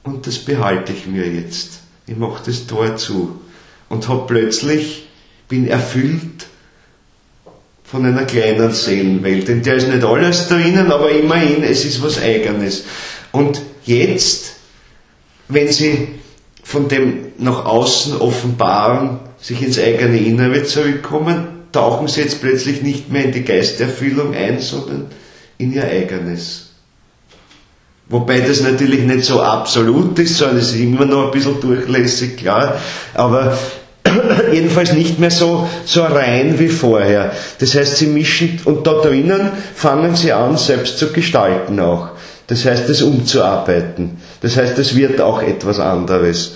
[SPEAKER 1] und das behalte ich mir jetzt. Ich mache das Tor zu und bin erfüllt von einer kleinen Seelenwelt. In der ist nicht alles drinnen, aber immerhin, es ist was Eigenes. Und jetzt, wenn Sie von dem nach außen offenbaren, sich ins eigene Innere zurückkommen, tauchen Sie jetzt plötzlich nicht mehr in die Geisterfüllung ein, sondern in Ihr eigenes. Wobei das natürlich nicht so absolut ist, sondern es ist immer noch ein bisschen durchlässig, klar, aber jedenfalls nicht mehr so rein wie vorher. Das heißt, Sie mischen, und da drinnen fangen Sie an, selbst zu gestalten auch. Das heißt, das umzuarbeiten. Das heißt, es wird auch etwas anderes.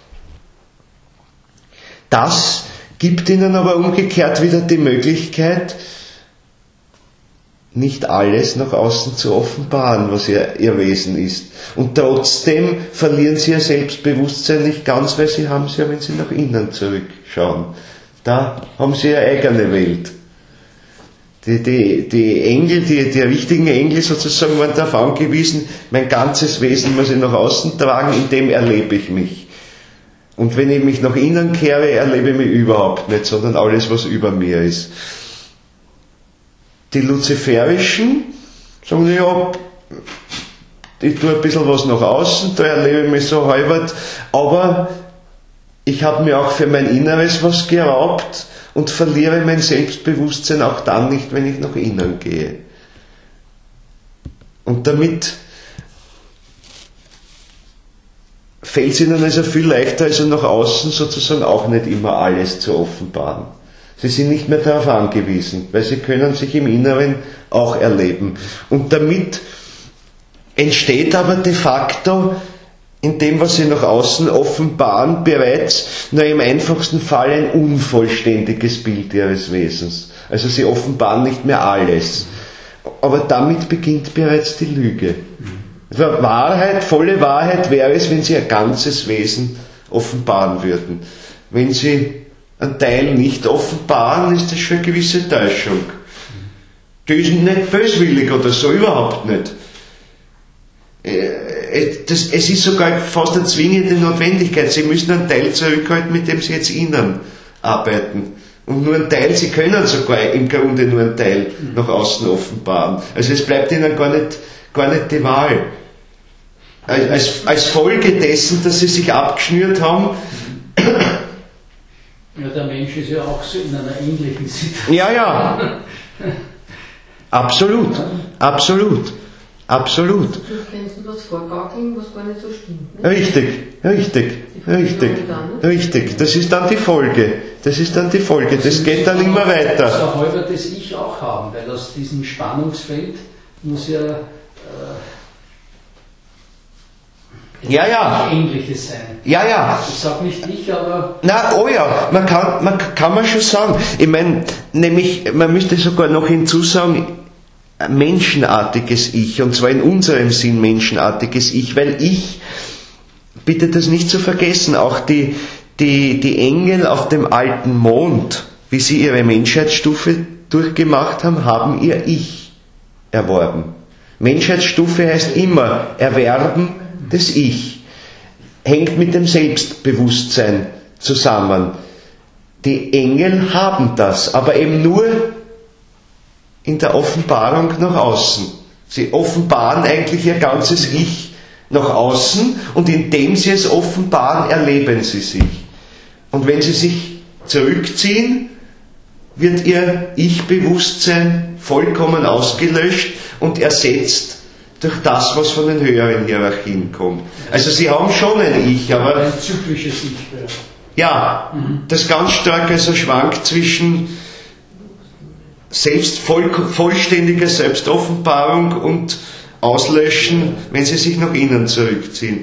[SPEAKER 1] Das gibt Ihnen aber umgekehrt wieder die Möglichkeit, nicht alles nach außen zu offenbaren, was ihr Wesen ist. Und trotzdem verlieren Sie Ihr Selbstbewusstsein nicht ganz, weil Sie haben es ja, wenn Sie nach innen zurückschauen. Da haben Sie Ihre eigene Welt. Die Engel, die richtigen Engel sozusagen, waren darauf angewiesen, mein ganzes Wesen muss ich nach außen tragen, in dem erlebe ich mich. Und wenn ich mich nach innen kehre, erlebe ich mich überhaupt nicht, sondern alles, was über mir ist. Die Luziferischen sagen, ja, ich tue ein bisschen was nach außen, da erlebe ich mich so halbert, aber ich habe mir auch für mein Inneres was geraubt und verliere mein Selbstbewusstsein auch dann nicht, wenn ich nach innen gehe. Und damit fällt es ihnen also viel leichter, also nach außen sozusagen auch nicht immer alles zu offenbaren. Sie sind nicht mehr darauf angewiesen, weil sie können sich im Inneren auch erleben. Und damit entsteht aber de facto in dem, was sie nach außen offenbaren, bereits nur im einfachsten Fall ein unvollständiges Bild ihres Wesens. Also sie offenbaren nicht mehr alles. Aber damit beginnt bereits die Lüge. Also Wahrheit, volle Wahrheit wäre es, wenn sie ihr ganzes Wesen offenbaren würden. Wenn sie einen Teil nicht offenbaren, ist das schon eine gewisse Täuschung. Die ist nicht böswillig oder so, überhaupt nicht. Es ist sogar fast eine zwingende Notwendigkeit. Sie müssen einen Teil zurückhalten, mit dem Sie jetzt innen arbeiten. Und nur einen Teil, Sie können sogar im Grunde nur einen Teil nach außen offenbaren. Also es bleibt Ihnen gar nicht die Wahl. Als Folge dessen, dass Sie sich abgeschnürt haben.
[SPEAKER 3] Ja, der Mensch ist ja auch so in einer ähnlichen Situation.
[SPEAKER 1] Ja. Absolut.
[SPEAKER 4] Du kannst was vorgaukeln, was gar nicht so stimmt. Ne?
[SPEAKER 1] Richtig. Das ist dann die Folge. Das geht dann immer weiter.
[SPEAKER 3] Das auch halber das Ich auch haben, weil aus diesem Spannungsfeld muss ja Ähnliches sein.
[SPEAKER 1] Ja.
[SPEAKER 3] Ich sage nicht ich, aber...
[SPEAKER 1] Man kann schon sagen. Ich meine, nämlich, man müsste sogar noch hinzusagen, menschenartiges Ich, und zwar in unserem Sinn menschenartiges Ich, weil ich, bitte das nicht zu vergessen, auch die Engel auf dem alten Mond, wie sie ihre Menschheitsstufe durchgemacht haben ihr Ich erworben. Menschheitsstufe heißt immer Erwerben des Ich, hängt mit dem Selbstbewusstsein zusammen. Die Engel haben das, aber eben nur in der Offenbarung nach außen. Sie offenbaren eigentlich ihr ganzes Ich nach außen, und indem sie es offenbaren, erleben sie sich. Und wenn sie sich zurückziehen, wird ihr Ich-Bewusstsein vollkommen ausgelöscht und ersetzt durch das, was von den höheren Hierarchien kommt. Also sie haben schon ein Ich, aber...
[SPEAKER 3] Ein zyklisches Ich.
[SPEAKER 1] Ja, das ganz stark also schwankt zwischen vollständiger Selbstoffenbarung und Auslöschen, wenn sie sich nach innen zurückziehen.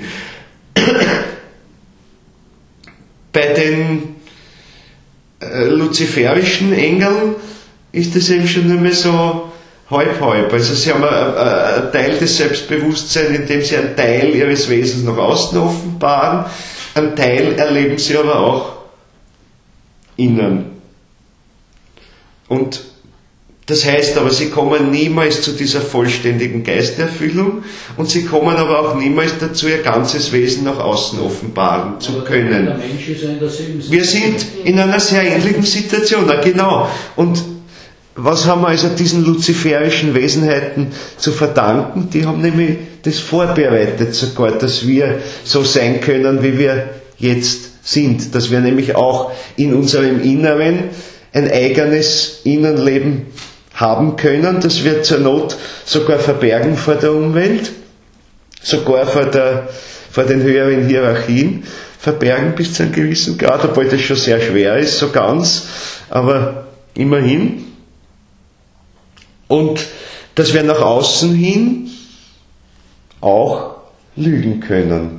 [SPEAKER 1] Bei den luziferischen Engeln ist es eben schon nur mehr so halb. Also sie haben einen Teil des Selbstbewusstseins, indem sie einen Teil ihres Wesens nach außen offenbaren, einen Teil erleben sie aber auch innen. Und Das heißt aber, sie kommen niemals zu dieser vollständigen Geistererfüllung und sie kommen aber auch niemals dazu, ihr ganzes Wesen nach außen offenbaren zu können.
[SPEAKER 3] Der Mensch ist ja in derselben Situation.
[SPEAKER 1] Wir sind in einer sehr ähnlichen Situation, genau. Und was haben wir also diesen luziferischen Wesenheiten zu verdanken? Die haben nämlich das vorbereitet sogar, dass wir so sein können, wie wir jetzt sind. Dass wir nämlich auch in unserem Inneren ein eigenes Innenleben haben können, das wir zur Not sogar verbergen vor der Umwelt, sogar vor den höheren Hierarchien verbergen bis zu einem gewissen Grad, obwohl das schon sehr schwer ist, so ganz, aber immerhin. Und dass wir nach außen hin auch lügen können.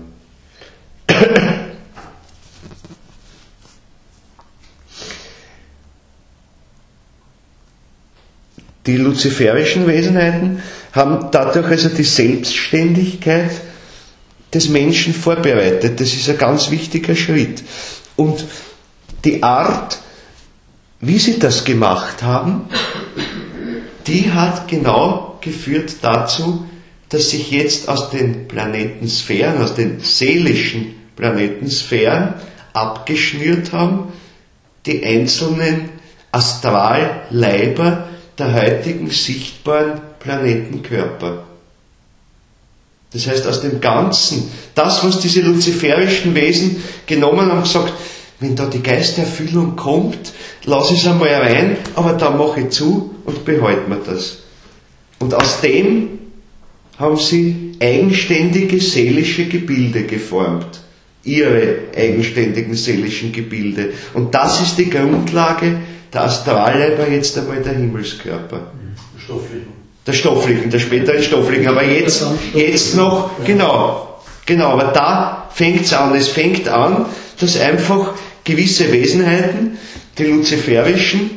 [SPEAKER 1] Die luziferischen Wesenheiten haben dadurch also die Selbstständigkeit des Menschen vorbereitet. Das ist ein ganz wichtiger Schritt. Und die Art, wie sie das gemacht haben, die hat genau geführt dazu, dass sich jetzt aus den Planetensphären, aus den seelischen Planetensphären abgeschnürt haben, die einzelnen Astralleiber der heutigen sichtbaren Planetenkörper. Das heißt, aus dem Ganzen, das, was diese luziferischen Wesen genommen haben, gesagt, wenn da die Geistererfüllung kommt, lass es einmal rein, aber dann mache ich zu und behalte mir das. Und aus dem haben sie eigenständige seelische Gebilde geformt. Ihre eigenständigen seelischen Gebilde. Und das ist die Grundlage der Astralleiber, jetzt einmal der Himmelskörper. Der stofflichen, der späteren stofflichen. Aber jetzt noch, genau, aber da fängt's an. Es fängt an, dass einfach gewisse Wesenheiten, die luziferischen,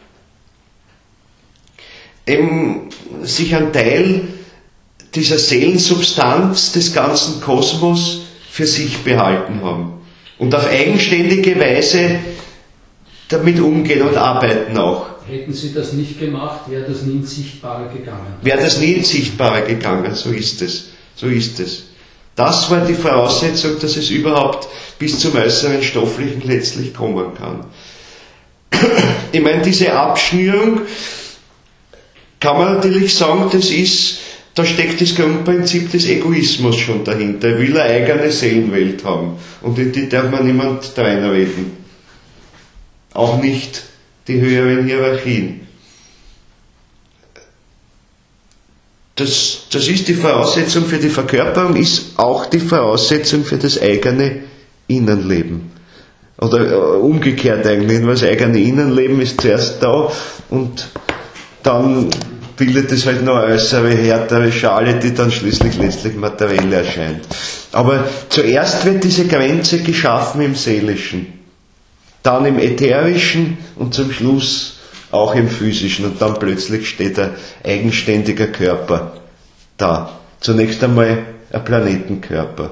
[SPEAKER 1] eben sich einen Teil dieser Seelensubstanz des ganzen Kosmos für sich behalten haben. Und auf eigenständige Weise damit umgehen und arbeiten auch.
[SPEAKER 3] Hätten Sie das nicht gemacht, wäre das nie ins Sichtbare gegangen.
[SPEAKER 1] Wäre das nie ins Sichtbare gegangen, so ist es. So ist es. Das war die Voraussetzung, dass es überhaupt bis zum äußeren Stofflichen letztlich kommen kann. Ich meine, diese Abschnürung, kann man natürlich sagen, da steckt das Grundprinzip des Egoismus schon dahinter. Er will eine eigene Seelenwelt haben. Und in die darf man niemand reinreden. Auch nicht die höheren Hierarchien. Das ist die Voraussetzung für die Verkörperung, ist auch die Voraussetzung für das eigene Innenleben. Oder umgekehrt eigentlich, nur das eigene Innenleben ist zuerst da und dann bildet es halt noch eine äußere, härtere Schale, die dann letztlich materiell erscheint. Aber zuerst wird diese Grenze geschaffen im Seelischen, dann im Ätherischen und zum Schluss auch im Physischen. Und dann plötzlich steht ein eigenständiger Körper da. Zunächst einmal ein Planetenkörper.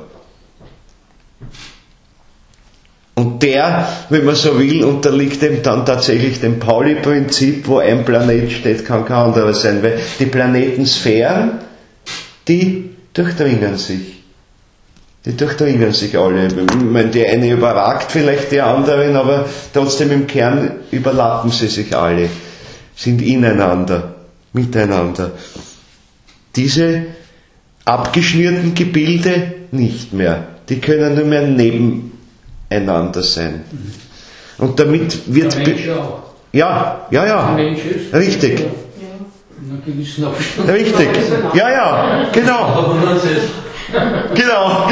[SPEAKER 1] Und der, wenn man so will, unterliegt eben dann tatsächlich dem Pauli-Prinzip, wo ein Planet steht, kann kein anderer sein, weil die Planetensphären, die durchdringen sich. Die durchdringen sich alle. Ich meine, die eine überragt vielleicht die anderen, aber trotzdem im Kern überlappen sie sich alle, sind ineinander, miteinander. Diese abgeschnürten Gebilde nicht mehr. Die können nur mehr nebeneinander sein. Und damit wird...
[SPEAKER 3] Der Mensch auch.
[SPEAKER 1] Ja.
[SPEAKER 3] Der Mensch ist.
[SPEAKER 1] Richtig.
[SPEAKER 3] In einer gewissen Abstand.
[SPEAKER 1] Richtig. Ja, genau. Genau.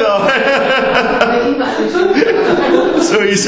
[SPEAKER 1] So ist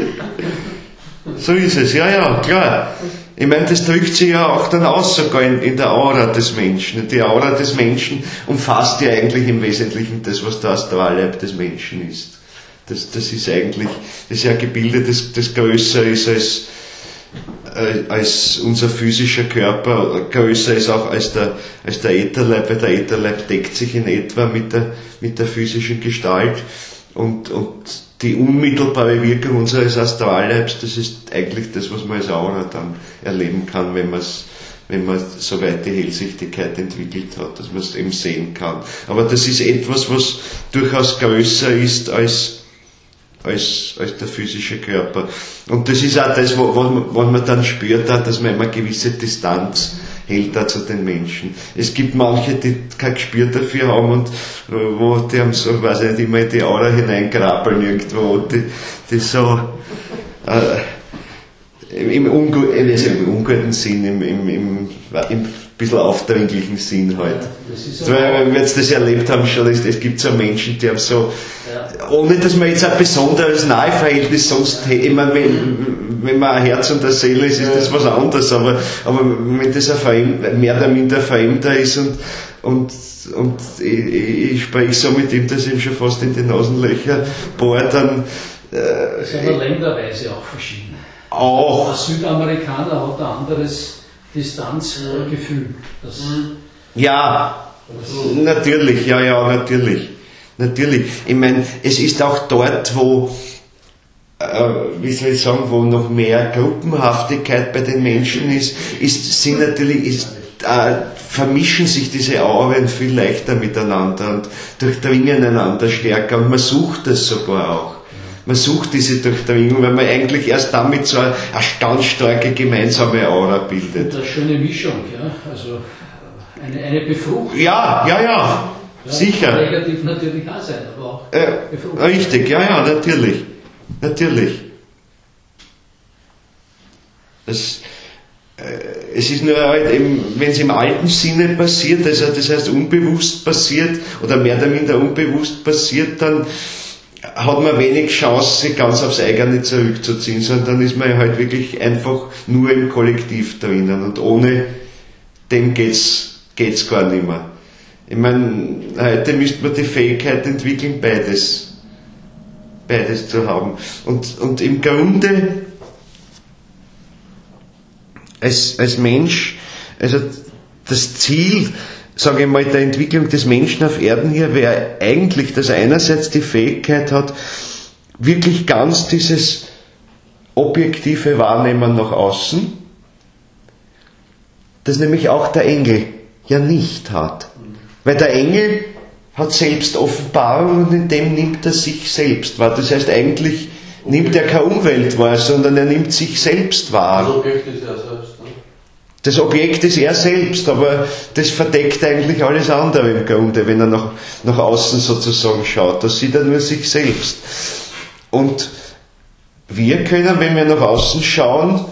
[SPEAKER 1] es, ja, klar. Ich meine, das drückt sich ja auch dann aus, sogar in der Aura des Menschen. Die Aura des Menschen umfasst ja eigentlich im Wesentlichen das, was der Astralleib des Menschen ist. Das ist eigentlich, das ist ja ein Gebilde, das größer ist als unser physischer Körper, größer ist auch als der Ätherleib, weil der Ätherleib deckt sich in etwa mit der physischen Gestalt und die unmittelbare Wirkung unseres Astralleibs, das ist eigentlich das, was man als Aura dann erleben kann, wenn man es wenn man soweit die Hellsichtigkeit entwickelt hat, dass man es eben sehen kann. Aber das ist etwas, was durchaus größer ist als der physische Körper. Und das ist auch das, was man dann spürt, dass man immer eine gewisse Distanz hält da zu den Menschen. Es gibt manche, die kein Gespür dafür haben und die haben so, weiß ich nicht, immer in die Aura hineingrabbeln irgendwo, die so im unguten Sinn, im bisschen aufdringlichen Sinn halt. Wenn wir jetzt das erlebt haben schon, es gibt so Menschen, die haben so, ohne dass man jetzt ein besonderes Naheverhältnis sonst hätte, ich meine, wenn man ein Herz und eine Seele ist, ist das was anderes, aber wenn das ein mehr oder minder Fremder ist und ich spreche so mit ihm, dass ich ihm schon fast in die Nasenlöcher bohrt, dann
[SPEAKER 3] ist aber länderweise auch verschieden.
[SPEAKER 1] Auch.
[SPEAKER 3] Der Südamerikaner hat ein anderes Distanzgefühl.
[SPEAKER 1] Ja, natürlich, natürlich. Ich meine, es ist auch dort, wo, wie soll ich sagen, wo noch mehr Gruppenhaftigkeit bei den Menschen ist, vermischen sich diese Auren viel leichter miteinander und durchdringen einander stärker und man sucht das sogar auch. Man sucht diese Durchdringung, weil man eigentlich erst damit so eine ganz starke gemeinsame Aura bildet.
[SPEAKER 3] Und eine schöne Mischung, ja, also eine Befruchtung.
[SPEAKER 1] Ja, sicher.
[SPEAKER 3] Negativ natürlich auch sein, aber auch Befruchtung.
[SPEAKER 1] Richtig, ja, natürlich. Es ist nur halt eben, wenn es im alten Sinne passiert, also das heißt unbewusst passiert oder mehr oder minder unbewusst passiert, dann hat man wenig Chance, sich ganz aufs eigene zurückzuziehen, sondern dann ist man ja halt wirklich einfach nur im Kollektiv drinnen und ohne dem geht's gar nicht mehr. Ich meine, heute müsste man die Fähigkeit entwickeln, beides zu haben. Und im Grunde als Mensch, also das Ziel, sage ich mal, der Entwicklung des Menschen auf Erden hier wäre eigentlich, dass er einerseits die Fähigkeit hat, wirklich ganz dieses objektive Wahrnehmen nach außen, das nämlich auch der Engel ja nicht hat. Weil der Engel hat Selbstoffenbarung und in dem nimmt er sich selbst wahr. Das heißt, eigentlich nimmt er keine Umwelt wahr, sondern er nimmt sich selbst wahr.
[SPEAKER 2] Das Objekt ist er selbst.
[SPEAKER 1] Das Objekt ist er selbst, aber das verdeckt eigentlich alles andere im Grunde, wenn er nach außen sozusagen schaut. Da sieht er nur sich selbst. Und wir können, wenn wir nach außen schauen,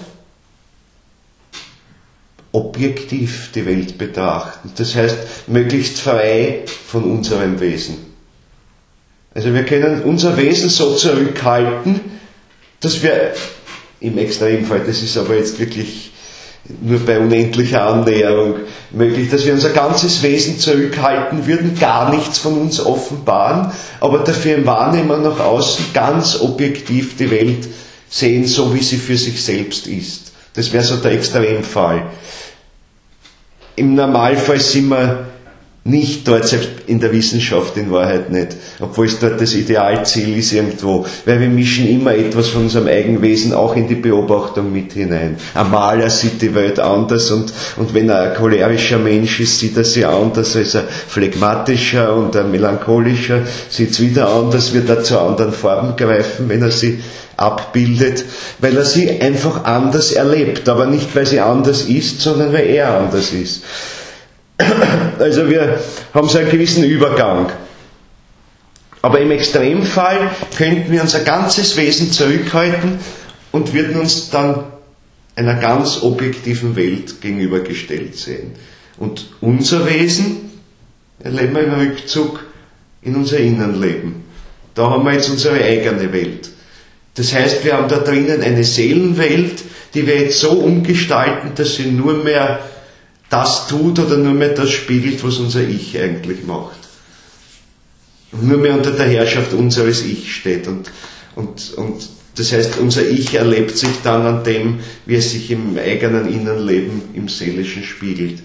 [SPEAKER 1] objektiv die Welt betrachten. Das heißt, möglichst frei von unserem Wesen. Also wir können unser Wesen so zurückhalten, dass wir, im Extremfall, das ist aber jetzt wirklich nur bei unendlicher Annäherung möglich, dass wir unser ganzes Wesen zurückhalten würden, gar nichts von uns offenbaren, aber dafür im Wahrnehmen nach außen ganz objektiv die Welt sehen, so wie sie für sich selbst ist. Das wäre so der Extremfall. Im Normalfall sind wir nicht dort, selbst in der Wissenschaft in Wahrheit nicht, obwohl es dort das Idealziel ist irgendwo, weil wir mischen immer etwas von unserem Eigenwesen auch in die Beobachtung mit hinein. Ein Maler sieht die Welt anders und wenn er ein cholerischer Mensch ist, sieht er sie anders als ein phlegmatischer und ein melancholischer, sieht es wieder anders, wird er zu anderen Farben greifen, wenn er sie abbildet, weil er sie einfach anders erlebt, aber nicht weil sie anders ist, sondern weil er anders ist. Also wir haben so einen gewissen Übergang. Aber im Extremfall könnten wir unser ganzes Wesen zurückhalten und würden uns dann einer ganz objektiven Welt gegenübergestellt sehen. Und unser Wesen erleben wir im Rückzug in unser Innenleben. Da haben wir jetzt unsere eigene Welt. Das heißt, wir haben da drinnen eine Seelenwelt, die wir jetzt so umgestalten, dass sie nur mehr das tut oder nur mehr das spiegelt, was unser Ich eigentlich macht. Und nur mehr unter der Herrschaft unseres Ich steht. Und das heißt, unser Ich erlebt sich dann an dem, wie es sich im eigenen Innenleben, im Seelischen spiegelt.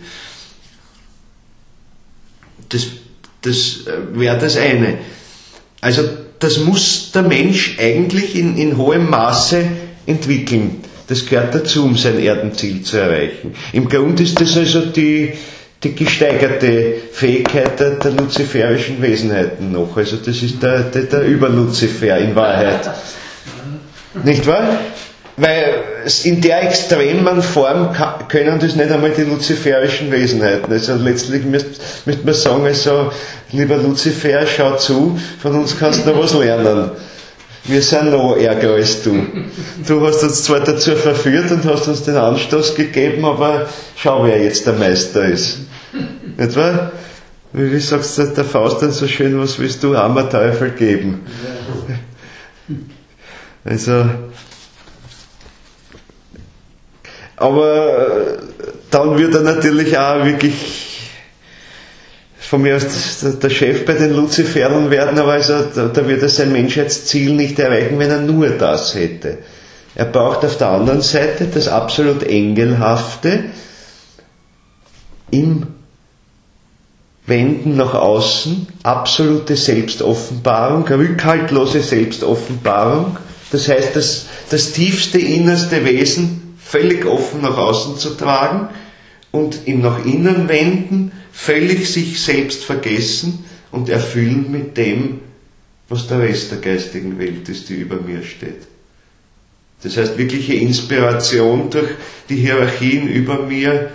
[SPEAKER 1] Das wäre das eine. Also das muss der Mensch eigentlich in hohem Maße entwickeln. Das gehört dazu, um sein Erdenziel zu erreichen. Im Grund ist das also die gesteigerte Fähigkeit der luziferischen Wesenheiten noch. Also das ist der Überluzifer in Wahrheit. Nicht wahr? Weil in der extremen Form können das nicht einmal die luziferischen Wesenheiten. Also letztlich müsste man sagen, also, lieber Luzifer, schau zu, von uns kannst du noch was lernen. Wir sind noch ärger als du. Du hast uns zwar dazu verführt und hast uns den Anstoß gegeben, aber schau, wer jetzt der Meister ist. Nicht wahr? Wie sagst du der Faust dann so schön, was willst du armer Teufel geben? Also, aber dann wird er natürlich auch wirklich von mir aus der Chef bei den Luzifern werden, aber also, da wird er sein Menschheitsziel nicht erreichen, wenn er nur das hätte. Er braucht auf der anderen Seite das absolut Engelhafte im Wenden nach außen, absolute Selbstoffenbarung, rückhaltlose Selbstoffenbarung, das heißt, das tiefste, innerste Wesen völlig offen nach außen zu tragen und im nach innen wenden, völlig sich selbst vergessen und erfüllen mit dem, was der Rest der geistigen Welt ist, die über mir steht. Das heißt, wirkliche Inspiration durch die Hierarchien über mir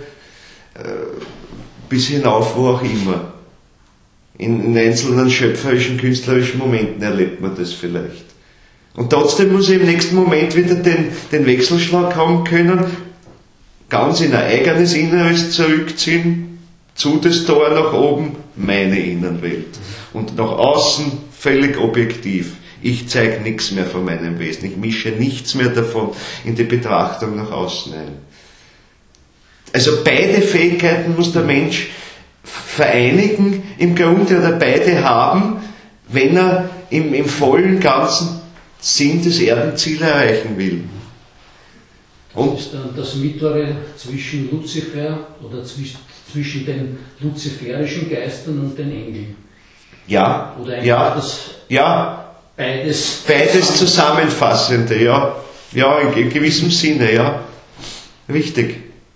[SPEAKER 1] bis hinauf, wo auch immer. In einzelnen schöpferischen, künstlerischen Momenten erlebt man das vielleicht. Und trotzdem muss ich im nächsten Moment wieder den Wechselschlag haben können, ganz in ein eigenes Inneres zurückziehen, zu das Tor nach oben, meine Innenwelt. Und nach außen völlig objektiv. Ich zeige nichts mehr von meinem Wesen. Ich mische nichts mehr davon in die Betrachtung nach außen ein. Also beide Fähigkeiten muss der Mensch vereinigen, im Grunde, oder beide haben, wenn er im vollen ganzen Sinn des Erdenziels erreichen will.
[SPEAKER 3] Und das ist dann das Mittlere zwischen Luzifer oder zwischen den luziferischen Geistern und den Engeln.
[SPEAKER 1] Ja,
[SPEAKER 3] oder eigentlich
[SPEAKER 1] ja,
[SPEAKER 3] das
[SPEAKER 1] ja.
[SPEAKER 3] Beides
[SPEAKER 1] Zusammenfassende, ja. Ja, in gewissem Sinne, ja. Richtig.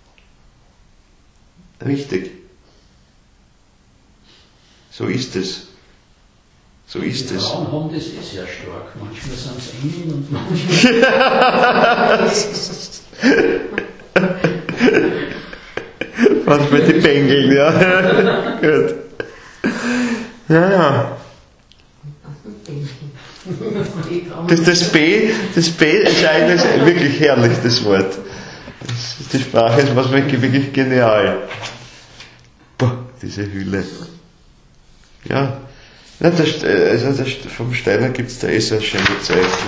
[SPEAKER 1] Richtig. So ist es. So ist es.
[SPEAKER 3] Die Frauen haben das sehr stark. Manchmal sind es Engel und manchmal.
[SPEAKER 1] Manchmal die Bengeln, ja. Gut. Ja. Das B ist eigentlich wirklich herrlich, das Wort. Die Sprache ist manchmal wirklich genial. Boah, diese Hülle. Ja. Ja, vom Steiner gibt es da so eine schöne Zeichnung.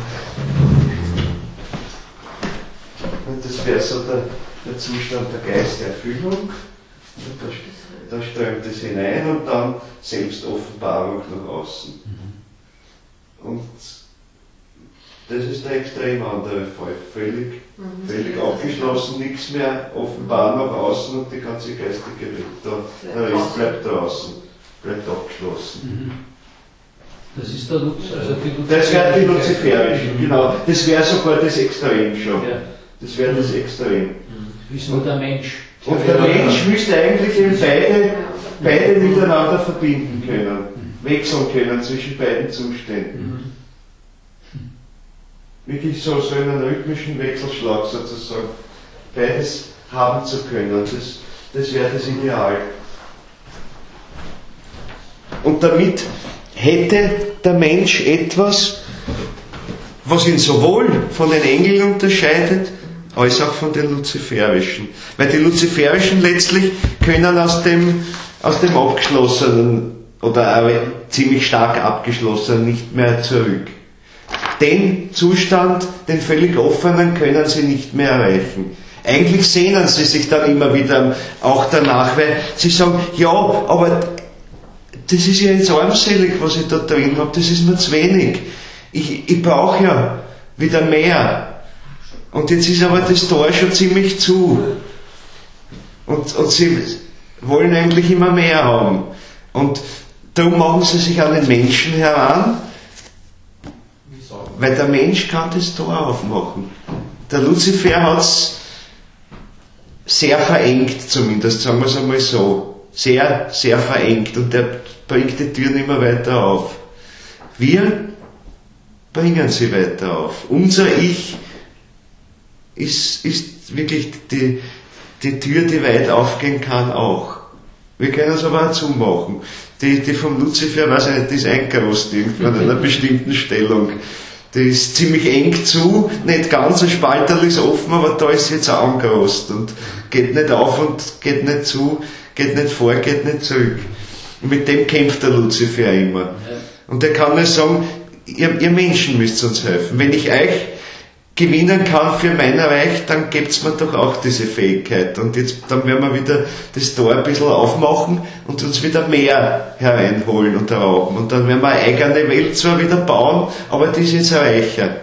[SPEAKER 1] Das wäre so der Zustand der Geistererfüllung. Da strömt es hinein und dann Selbstoffenbarung nach außen. Und das ist der extrem andere Fall. Völlig abgeschlossen, nichts mehr offenbar nach außen und die ganze geistige Welt. Der Rest bleibt draußen, bleibt abgeschlossen.
[SPEAKER 3] Das ist der
[SPEAKER 1] das wäre die luziferischen, genau. Das wäre sogar das Extrem schon.
[SPEAKER 3] Ja.
[SPEAKER 1] Das wäre das Extrem.
[SPEAKER 3] Wie ist nur der Mensch?
[SPEAKER 1] Und der Mensch müsste eigentlich eben beide miteinander verbinden können, wechseln können zwischen beiden Zuständen. Wirklich so in einem rhythmischen Wechselschlag sozusagen beides haben zu können. Das wäre das Ideal. Und damit hätte der Mensch etwas, was ihn sowohl von den Engeln unterscheidet, als auch von den Luziferischen. Weil die Luziferischen letztlich können aus dem Abgeschlossenen oder auch ziemlich stark Abgeschlossenen nicht mehr zurück. Den Zustand, den völlig offenen, können sie nicht mehr erreichen. Eigentlich sehnen sie sich dann immer wieder auch danach, weil sie sagen, ja, aber das ist ja jetzt armselig, was ich da drin habe, das ist mir zu wenig. Ich brauche ja wieder mehr. Und jetzt ist aber das Tor schon ziemlich zu. Und sie wollen eigentlich immer mehr haben. Und darum machen sie sich an den Menschen heran, weil der Mensch kann das Tor aufmachen. der Luzifer hat es sehr verengt zumindest, sagen wir es einmal so. Sehr, sehr verengt und der bringt die Türen immer weiter auf. Wir bringen sie weiter auf. Unser Ich ist wirklich die Tür, die weit aufgehen kann, auch. Wir können es aber auch zumachen. Die vom Luzifer, weiß ich nicht, die ist eingerostet irgendwann an einer bestimmten Stellung. Die ist ziemlich eng zu, nicht ganz, ein Spalterl ist offen, aber da ist jetzt auch angerostet und geht nicht auf und geht nicht zu, geht nicht vor, geht nicht zurück. Und mit dem kämpft der Luzifer immer. Und der kann nur sagen, ihr Menschen müsst uns helfen. Wenn ich euch gewinnen kann für mein Reich, dann gebt's mir doch auch diese Fähigkeit. Und jetzt, dann werden wir wieder das Tor ein bisschen aufmachen und uns wieder mehr hereinholen und rauben. Und dann werden wir eine eigene Welt zwar wieder bauen, aber die ist jetzt reicher.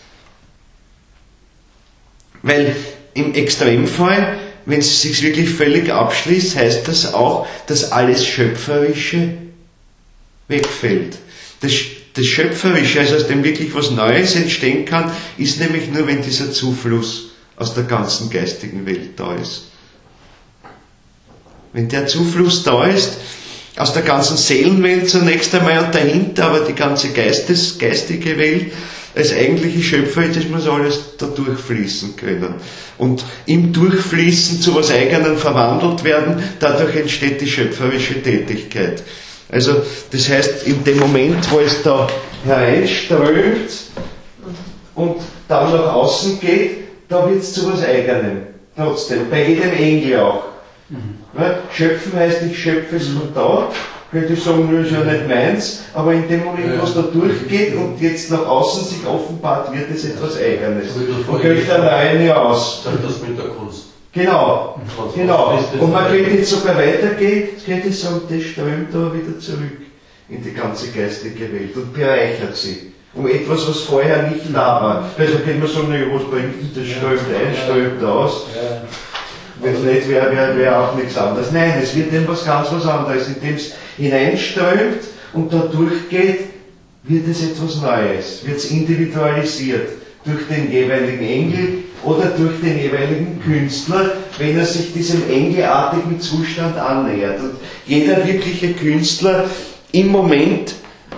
[SPEAKER 1] Weil im Extremfall, wenn es sich wirklich völlig abschließt, heißt das auch, dass alles Schöpferische wegfällt. Das Schöpferische, also aus dem wirklich was Neues entstehen kann, ist nämlich nur, wenn dieser Zufluss aus der ganzen geistigen Welt da ist. Wenn der Zufluss da ist, aus der ganzen Seelenwelt zunächst einmal und dahinter, aber die ganze geistige Welt als eigentliche Schöpfer, das muss alles da durchfließen können. Und im Durchfließen zu was Eigenem verwandelt werden, dadurch entsteht die schöpferische Tätigkeit. Also, das heißt, in dem Moment, wo es da hereinströmt und dann nach außen geht, da wird es zu was Eigenem. Trotzdem, bei jedem Engel auch. Schöpfen heißt, ich schöpfe es von da, könnte ich sagen, das ist ja nicht meins, aber in dem Moment, wo es da durchgeht und jetzt nach außen sich offenbart, wird es etwas Eigenes. Und könnte da rein aus.
[SPEAKER 2] Das mit der Kunst.
[SPEAKER 1] Genau. Und man könnte jetzt sogar weitergehen, es könnte sagen, das strömt da wieder zurück in die ganze geistige Welt und bereichert sie. Um etwas, was vorher nicht da war. Also könnte man sagen, naja, was bringt das strömt ein, strömt aus. Wenn es nicht wäre, wäre auch nichts anderes. Nein, es wird eben was ganz was anderes. Indem es hineinströmt und da durchgeht, wird es etwas Neues, wird es individualisiert durch den jeweiligen Engel oder durch den jeweiligen Künstler, wenn er sich diesem engelartigen Zustand annähert. Und jeder wirkliche Künstler im Moment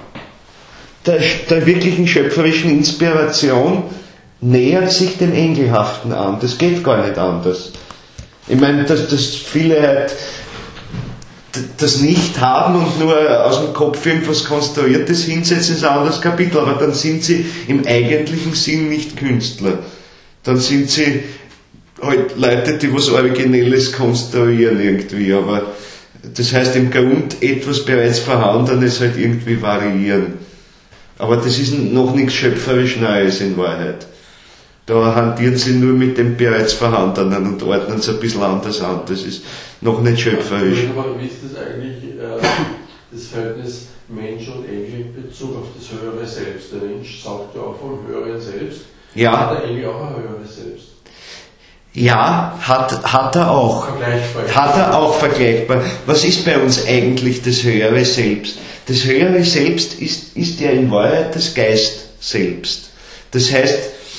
[SPEAKER 1] der wirklichen schöpferischen Inspiration nähert sich dem Engelhaften an. Das geht gar nicht anders. Ich meine, dass viele halt das nicht haben und nur aus dem Kopf irgendwas Konstruiertes hinsetzen, ist ein anderes Kapitel, aber dann sind sie im eigentlichen Sinn nicht Künstler. Dann sind sie halt Leute, die was Originelles konstruieren irgendwie, aber das heißt im Grund etwas bereits Vorhandenes halt irgendwie variieren. Aber das ist noch nichts schöpferisch Neues in Wahrheit. Da hantieren sie nur mit dem bereits Vorhandenen und ordnen es ein bisschen anders an. Das ist noch nicht schöpferisch.
[SPEAKER 2] Aber wie ist das eigentlich, das Verhältnis Mensch und Engel in Bezug auf das höhere Selbst? Der Mensch sagt ja auch vom höheren Selbst.
[SPEAKER 1] Ja.
[SPEAKER 2] Hat der Engel auch ein höheres Selbst?
[SPEAKER 1] Ja, hat er auch.
[SPEAKER 2] Vergleichbar.
[SPEAKER 1] Hat er auch vergleichbar. Was ist bei uns eigentlich das höhere Selbst? Das höhere Selbst ist ja in Wahrheit das Geist selbst. Das heißt,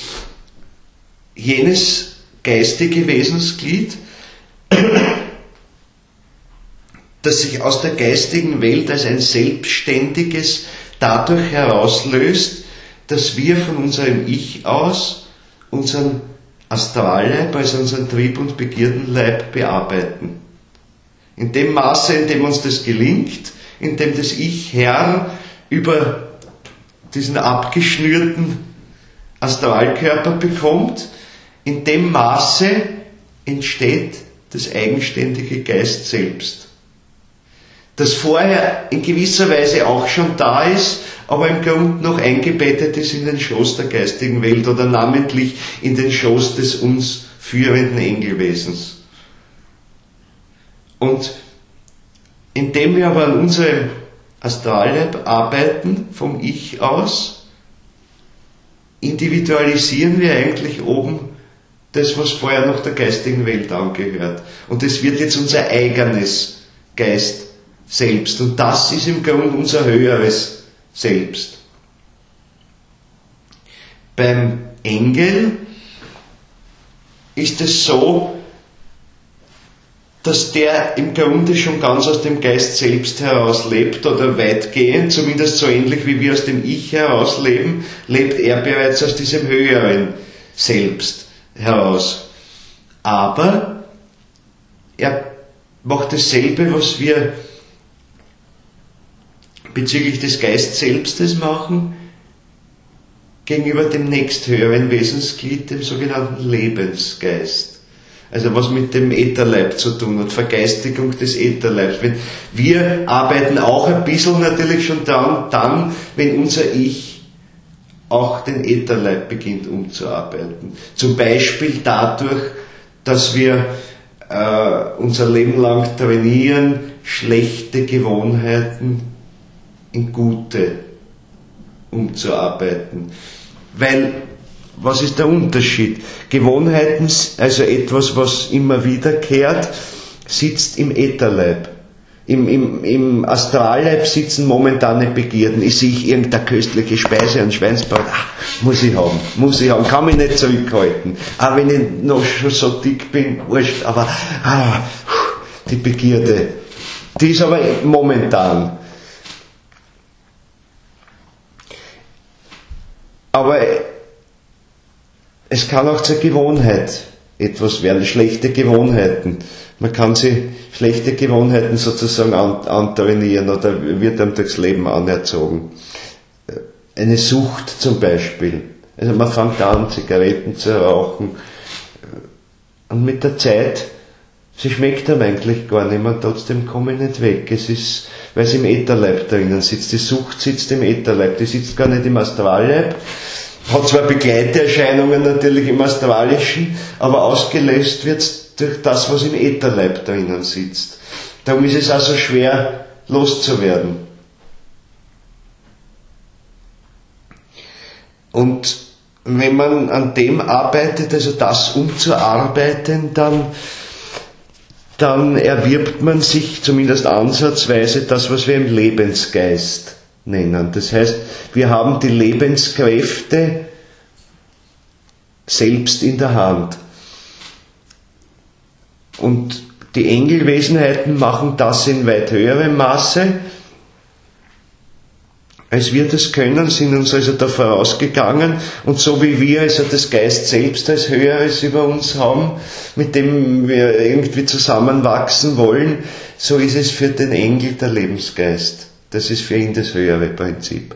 [SPEAKER 1] jenes geistige Wesensglied, das sich aus der geistigen Welt als ein Selbstständiges dadurch herauslöst, dass wir von unserem Ich aus unseren Astralleib, also unseren Trieb- und Begierdenleib bearbeiten. In dem Maße, in dem uns das gelingt, in dem das Ich Herr über diesen abgeschnürten Astralkörper bekommt, in dem Maße entsteht das eigenständige Geist selbst. Das vorher in gewisser Weise auch schon da ist, aber im Grund noch eingebettet ist in den Schoß der geistigen Welt oder namentlich in den Schoß des uns führenden Engelwesens. Und indem wir aber an unserem Astralleib arbeiten, vom Ich aus, individualisieren wir eigentlich oben das, was vorher noch der geistigen Welt angehört. Und das wird jetzt unser eigenes Geist selbst. Und das ist im Grunde unser höheres Selbst. Beim Engel ist es so, dass der im Grunde schon ganz aus dem Geist selbst heraus lebt oder weitgehend, zumindest so ähnlich wie wir aus dem Ich heraus leben, lebt er bereits aus diesem höheren Selbst heraus. Aber er macht dasselbe, was wir bezüglich des Geist-Selbstes machen, gegenüber dem nächsthöheren Wesensglied, dem sogenannten Lebensgeist. Also was mit dem Ätherleib zu tun hat, Vergeistigung des Ätherleibs. Wir arbeiten auch ein bisschen natürlich schon dann, wenn unser Ich auch den Ätherleib beginnt umzuarbeiten. Zum Beispiel dadurch, dass wir unser Leben lang trainieren, schlechte Gewohnheiten in gute umzuarbeiten. Weil, was ist der Unterschied? Gewohnheiten, also etwas, was immer wiederkehrt, sitzt im Ätherleib. Im Astralleib sitzen momentane Begierden. Ich sehe irgendeine köstliche Speise, ein Schweinsbraten, muss ich haben, kann mich nicht zurückhalten. Auch wenn ich noch schon so dick bin, wurscht, aber die Begierde, die ist aber momentan. Aber es kann auch zur Gewohnheit etwas werden, schlechte Gewohnheiten. Man kann sich schlechte Gewohnheiten sozusagen antrainieren oder wird einem durchs Leben anerzogen. Eine Sucht zum Beispiel. Also man fängt an, Zigaretten zu rauchen und mit der Zeit, sie schmeckt einem eigentlich gar nicht mehr, trotzdem komme ich nicht weg. Es ist, weil es im Ätherleib drinnen sitzt. Die Sucht sitzt im Ätherleib, die sitzt gar nicht im Astralleib. Hat zwar Begleiterscheinungen natürlich im Astralischen, aber ausgelöst wird es durch das, was im Ätherleib drinnen sitzt. Darum ist es also schwer loszuwerden. Und wenn man an dem arbeitet, also das umzuarbeiten, dann erwirbt man sich zumindest ansatzweise das, was wir im Lebensgeist nennen. Das heißt, wir haben die Lebenskräfte selbst in der Hand. Und die Engelwesenheiten machen das in weit höherem Maße, als wir das können, sind uns also da vorausgegangen, und so wie wir also das Geist selbst als Höheres über uns haben, mit dem wir irgendwie zusammenwachsen wollen, so ist es für den Engel der Lebensgeist. Das ist für ihn das höhere Prinzip.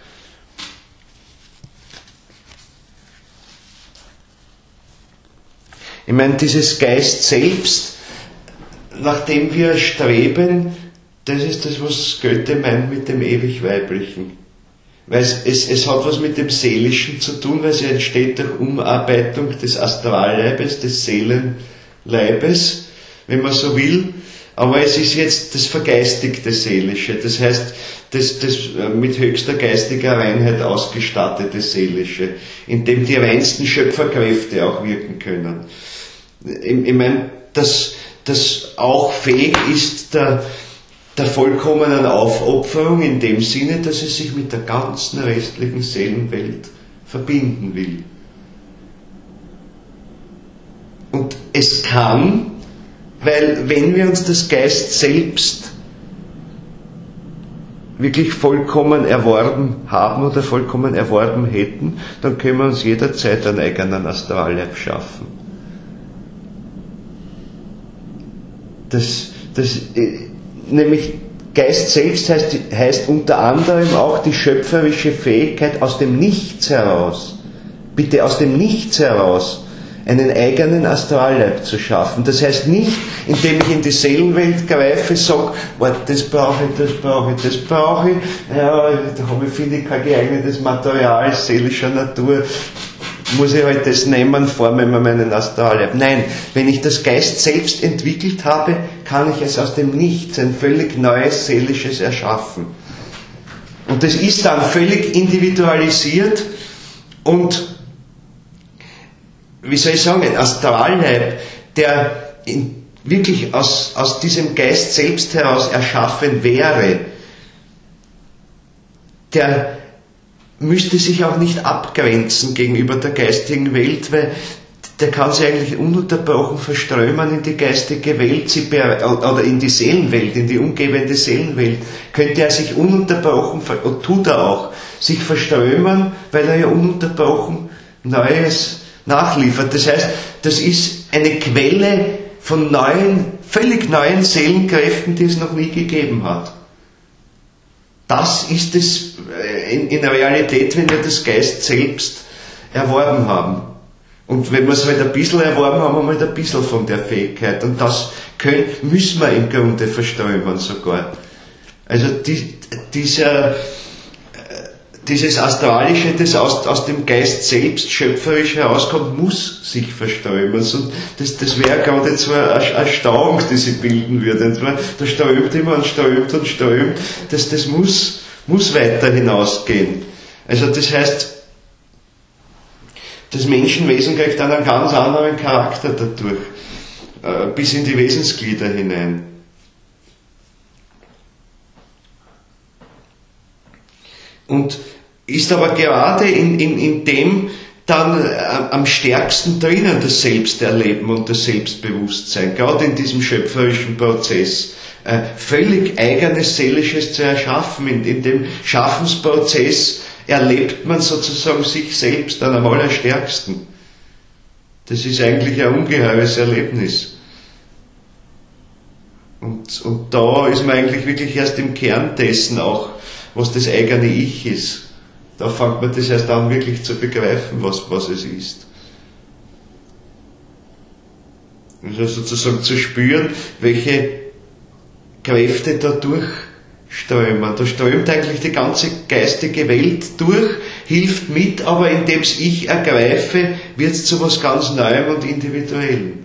[SPEAKER 1] Ich meine, dieses Geist selbst, nach dem wir streben, das ist das, was Goethe meint mit dem ewig Weiblichen. Weil es hat was mit dem Seelischen zu tun, weil es entsteht durch Umarbeitung des Astralleibes, des Seelenleibes, wenn man so will. Aber es ist jetzt das vergeistigte Seelische, das heißt, das mit höchster geistiger Reinheit ausgestattete Seelische, in dem die reinsten Schöpferkräfte auch wirken können. Ich meine, das auch fähig ist der vollkommenen Aufopferung in dem Sinne, dass es sich mit der ganzen restlichen Seelenwelt verbinden will. Und es kann, weil wenn wir uns das Geist selbst wirklich vollkommen erworben haben oder vollkommen erworben hätten, dann können wir uns jederzeit einen eigenen Astralleib schaffen. Nämlich Geist selbst heißt unter anderem auch die schöpferische Fähigkeit aus dem Nichts heraus, bitte aus dem Nichts heraus, einen eigenen Astralleib zu schaffen. Das heißt nicht, indem ich in die Seelenwelt greife, sage, das brauche ich, ja, da finde ich kein geeignetes Material seelischer Natur, muss ich halt das nehmen, formen wir meinen Astralleib. Nein, wenn ich das Geist selbst entwickelt habe, kann ich es aus dem Nichts, ein völlig neues Seelisches erschaffen. Und das ist dann völlig individualisiert und, wie soll ich sagen, ein Astralleib, der wirklich aus diesem Geist selbst heraus erschaffen wäre, der müsste sich auch nicht abgrenzen gegenüber der geistigen Welt, weil der kann sich eigentlich ununterbrochen verströmen in die geistige Welt, oder in die Seelenwelt, in die umgebende Seelenwelt. Könnte er sich ununterbrochen, und tut er auch, sich verströmen, weil er ja ununterbrochen Neues nachliefert. Das heißt, das ist eine Quelle von völlig neuen Seelenkräften, die es noch nie gegeben hat. Das ist es in der Realität, wenn wir das Geist selbst erworben haben. Und wenn wir es halt ein bisschen erworben haben, haben wir halt ein bisschen von der Fähigkeit. Und das müssen wir im Grunde verströmen sogar. Also dieses Astralische, das aus dem Geist selbst schöpferisch herauskommt, muss sich verströmen. Und das wäre geradezu eine Stauung, die sich bilden würde. Da strömt immer und strömt und strömt. Das muss weiter hinausgehen. Also das heißt, das Menschenwesen kriegt dann einen ganz anderen Charakter dadurch, bis in die Wesensglieder hinein. Und ist aber gerade in dem dann am stärksten drinnen das Selbsterleben und das Selbstbewusstsein, gerade in diesem schöpferischen Prozess, völlig eigenes Seelisches zu erschaffen. In dem Schaffensprozess erlebt man sozusagen sich selbst dann am allerstärksten. Das ist eigentlich ein ungeheures Erlebnis. Und da ist man eigentlich wirklich erst im Kern dessen auch, was das eigene Ich ist. Da fängt man das erst an, wirklich zu begreifen, was es ist. Also sozusagen zu spüren, welche Kräfte da durchströmen. Da strömt eigentlich die ganze geistige Welt durch, hilft mit, aber indem es ich ergreife, wird es zu was ganz Neuem und Individuellem.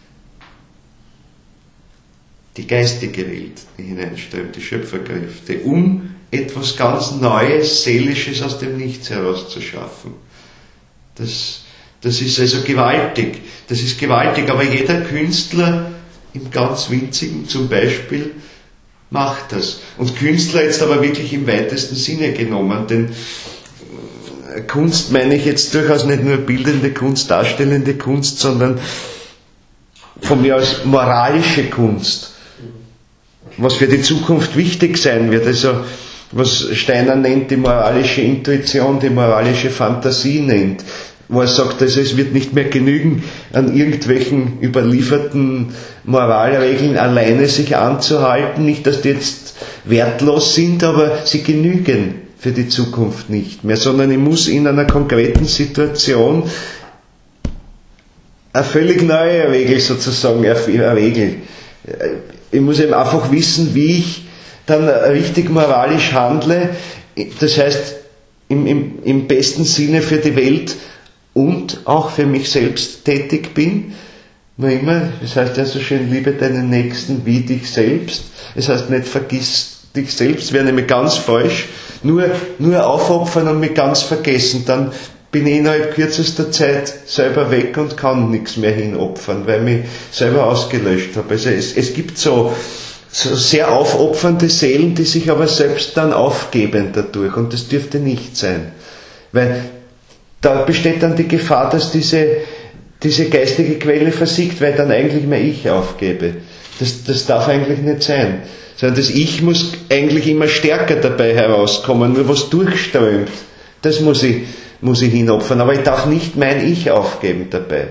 [SPEAKER 1] Die geistige Welt, die hineinströmt, die Schöpferkräfte, um etwas ganz Neues, Seelisches aus dem Nichts herauszuschaffen. Das ist also gewaltig. Das ist gewaltig, aber jeder Künstler im ganz Winzigen zum Beispiel macht das. Und Künstler jetzt aber wirklich im weitesten Sinne genommen, denn Kunst meine ich jetzt durchaus nicht nur bildende Kunst, darstellende Kunst, sondern von mir aus moralische Kunst, was für die Zukunft wichtig sein wird, also was Steiner nennt, die moralische Intuition, die moralische Fantasie nennt, wo er sagt, also es wird nicht mehr genügen, an irgendwelchen überlieferten Moralregeln alleine sich anzuhalten, nicht, dass die jetzt wertlos sind, aber sie genügen für die Zukunft nicht mehr, sondern ich muss in einer konkreten Situation eine völlig neue Regel sozusagen erregeln. Ich muss eben einfach wissen, wie ich dann richtig moralisch handle, das heißt im besten Sinne für die Welt und auch für mich selbst tätig bin. Nur immer, das heißt ja so schön, liebe deinen Nächsten wie dich selbst. Das heißt nicht, vergiss dich selbst, wäre nämlich ganz falsch. Nur aufopfern und mich ganz vergessen, dann bin ich innerhalb kürzester Zeit selber weg und kann nichts mehr hinopfern, weil ich mich selber ausgelöscht habe. Also es gibt so sehr aufopfernde Seelen, die sich aber selbst dann aufgeben dadurch, und das dürfte nicht sein. Weil da besteht dann die Gefahr, dass diese geistige Quelle versiegt, weil dann eigentlich mehr Ich aufgebe. Das darf eigentlich nicht sein. Sondern das Ich muss eigentlich immer stärker dabei herauskommen, nur was durchströmt, das muss ich hinopfern, aber ich darf nicht mein Ich aufgeben dabei.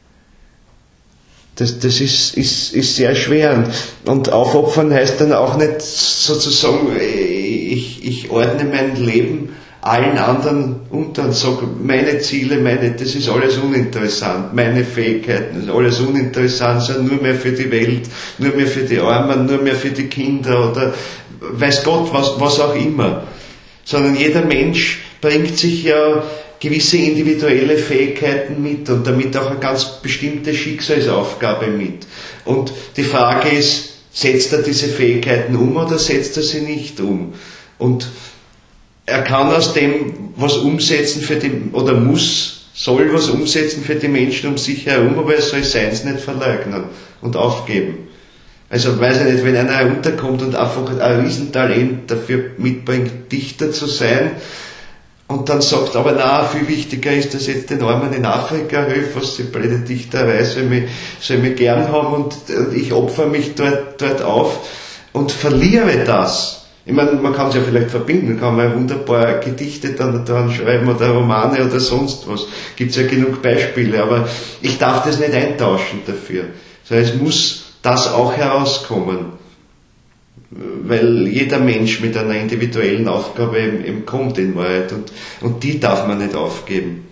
[SPEAKER 1] Das ist sehr schwer. Und aufopfern heißt dann auch nicht sozusagen, ich ordne mein Leben allen anderen unter und sage, meine Ziele, das ist alles uninteressant, meine Fähigkeiten, das ist alles uninteressant, sondern nur mehr für die Welt, nur mehr für die Armen, nur mehr für die Kinder oder weiß Gott, was auch immer. Sondern jeder Mensch bringt sich ja gewisse individuelle Fähigkeiten mit und damit auch eine ganz bestimmte Schicksalsaufgabe mit. Und die Frage ist, setzt er diese Fähigkeiten um oder setzt er sie nicht um? Und er kann aus dem was umsetzen oder soll was umsetzen für die Menschen um sich herum, aber er soll seins nicht verleugnen und aufgeben. Also weiß ich nicht, wenn einer herunterkommt und einfach ein Riesentalent dafür mitbringt, Dichter zu sein, Und dann sagt, aber na, viel wichtiger ist, dass jetzt den Armen in Afrika hilft, was die blöde Dichterei soll mich gern haben und ich opfer mich dort auf und verliere das. Ich meine, man kann es ja vielleicht verbinden, kann man wunderbar Gedichte dann schreiben oder Romane oder sonst was. Gibt's ja genug Beispiele, aber ich darf das nicht eintauschen dafür. Sondern es muss das auch herauskommen. Weil jeder Mensch mit einer individuellen Aufgabe eben kommt in Wahrheit und die darf man nicht aufgeben.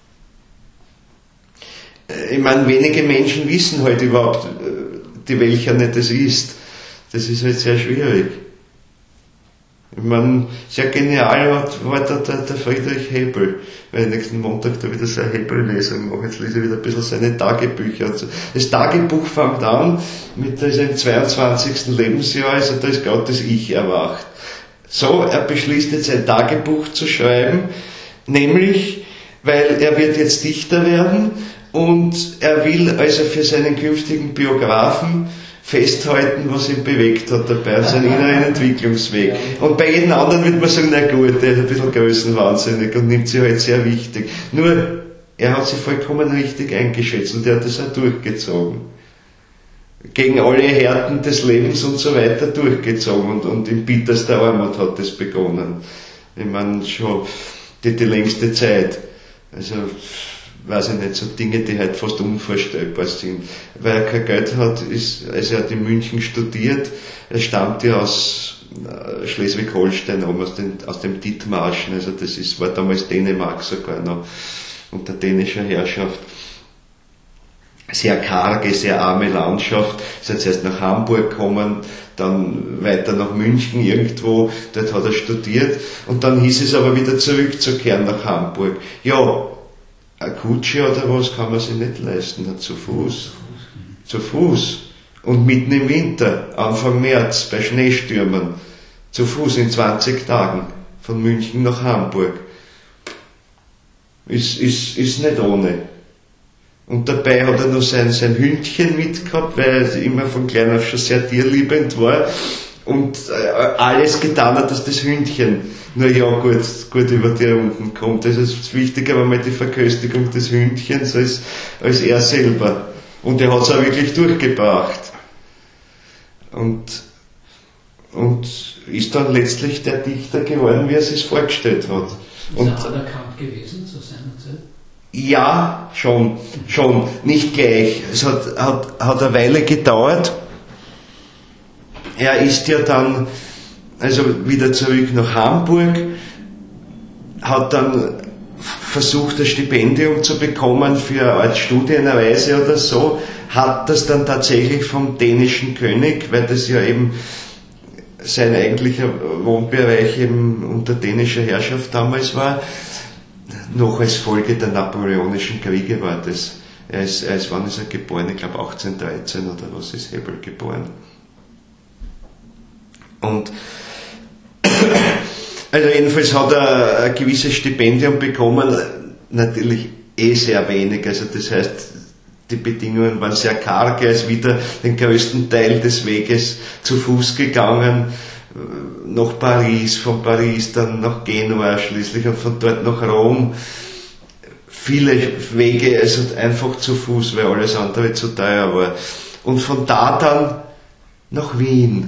[SPEAKER 1] Ich meine, wenige Menschen wissen halt überhaupt, die welcher nicht das ist. Das ist halt sehr schwierig. Ich meine, sehr genial war der Friedrich Hebel, weil ich nächsten Montag da wieder so eine Hebel-Lesung mache. Jetzt lese ich wieder ein bisschen seine Tagebücher. Und so. Das Tagebuch fängt an mit seinem 22. Lebensjahr, also da ist gerade das Ich erwacht. So, er beschließt jetzt ein Tagebuch zu schreiben, nämlich, weil er wird jetzt Dichter werden und er will also für seinen künftigen Biografen festhalten, was ihn bewegt hat dabei, seinen inneren Entwicklungsweg. Und bei jedem anderen wird man sagen, na gut, der ist ein bisschen größenwahnsinnig und nimmt sich halt sehr wichtig. Nur, er hat sich vollkommen richtig eingeschätzt und er hat das auch durchgezogen. Gegen alle Härten des Lebens und so weiter durchgezogen und in bitterster Armut hat das begonnen. Ich meine, schon die längste Zeit. Also, weiß ich nicht, so Dinge, die halt fast unvorstellbar sind. Weil er kein Geld hat, er hat in München studiert, er stammt ja aus Schleswig-Holstein, aus dem Dithmarschen, also das war damals Dänemark sogar noch, unter dänischer Herrschaft. Sehr karge, sehr arme Landschaft, ist jetzt erst nach Hamburg gekommen, dann weiter nach München irgendwo, dort hat er studiert, und dann hieß es aber wieder zurückzukehren nach Hamburg. Ja, eine Kutsche oder was kann man sich nicht leisten, zu Fuß. Zu Fuß. Und mitten im Winter, Anfang März, bei Schneestürmen, zu Fuß in 20 Tagen, von München nach Hamburg. Ist nicht ohne. Und dabei hat er noch sein Hündchen mitgehabt, weil er immer von klein auf schon sehr tierliebend war. Und alles getan hat, dass das Hündchen nur gut über die Runden kommt. Das ist wichtiger, aber mal die Verköstigung des Hündchens als er selber. Und er hat es auch wirklich durchgebracht. Und ist dann letztlich der Dichter geworden, wie er es sich vorgestellt hat.
[SPEAKER 3] Ist er anerkannt gewesen zu seiner Zeit?
[SPEAKER 1] Ja, schon. Nicht gleich. Es hat eine Weile gedauert. Er ist ja dann wieder zurück nach Hamburg, hat dann versucht, ein Stipendium zu bekommen für eine Art Studienreise oder so, hat das dann tatsächlich vom dänischen König, weil das ja eben sein eigentlicher Wohnbereich eben unter dänischer Herrschaft damals war, noch als Folge der napoleonischen Kriege war das. Wann ist er geboren? Ich glaube 1813 oder was ist Hebel geboren? Und also jedenfalls hat er ein gewisses Stipendium bekommen, natürlich sehr wenig, also das heißt, die Bedingungen waren sehr karg, er ist wieder den größten Teil des Weges zu Fuß gegangen, nach Paris, von Paris dann nach Genua schließlich und von dort nach Rom. Viele Wege, also einfach zu Fuß, weil alles andere zu teuer war. Und von da dann nach Wien.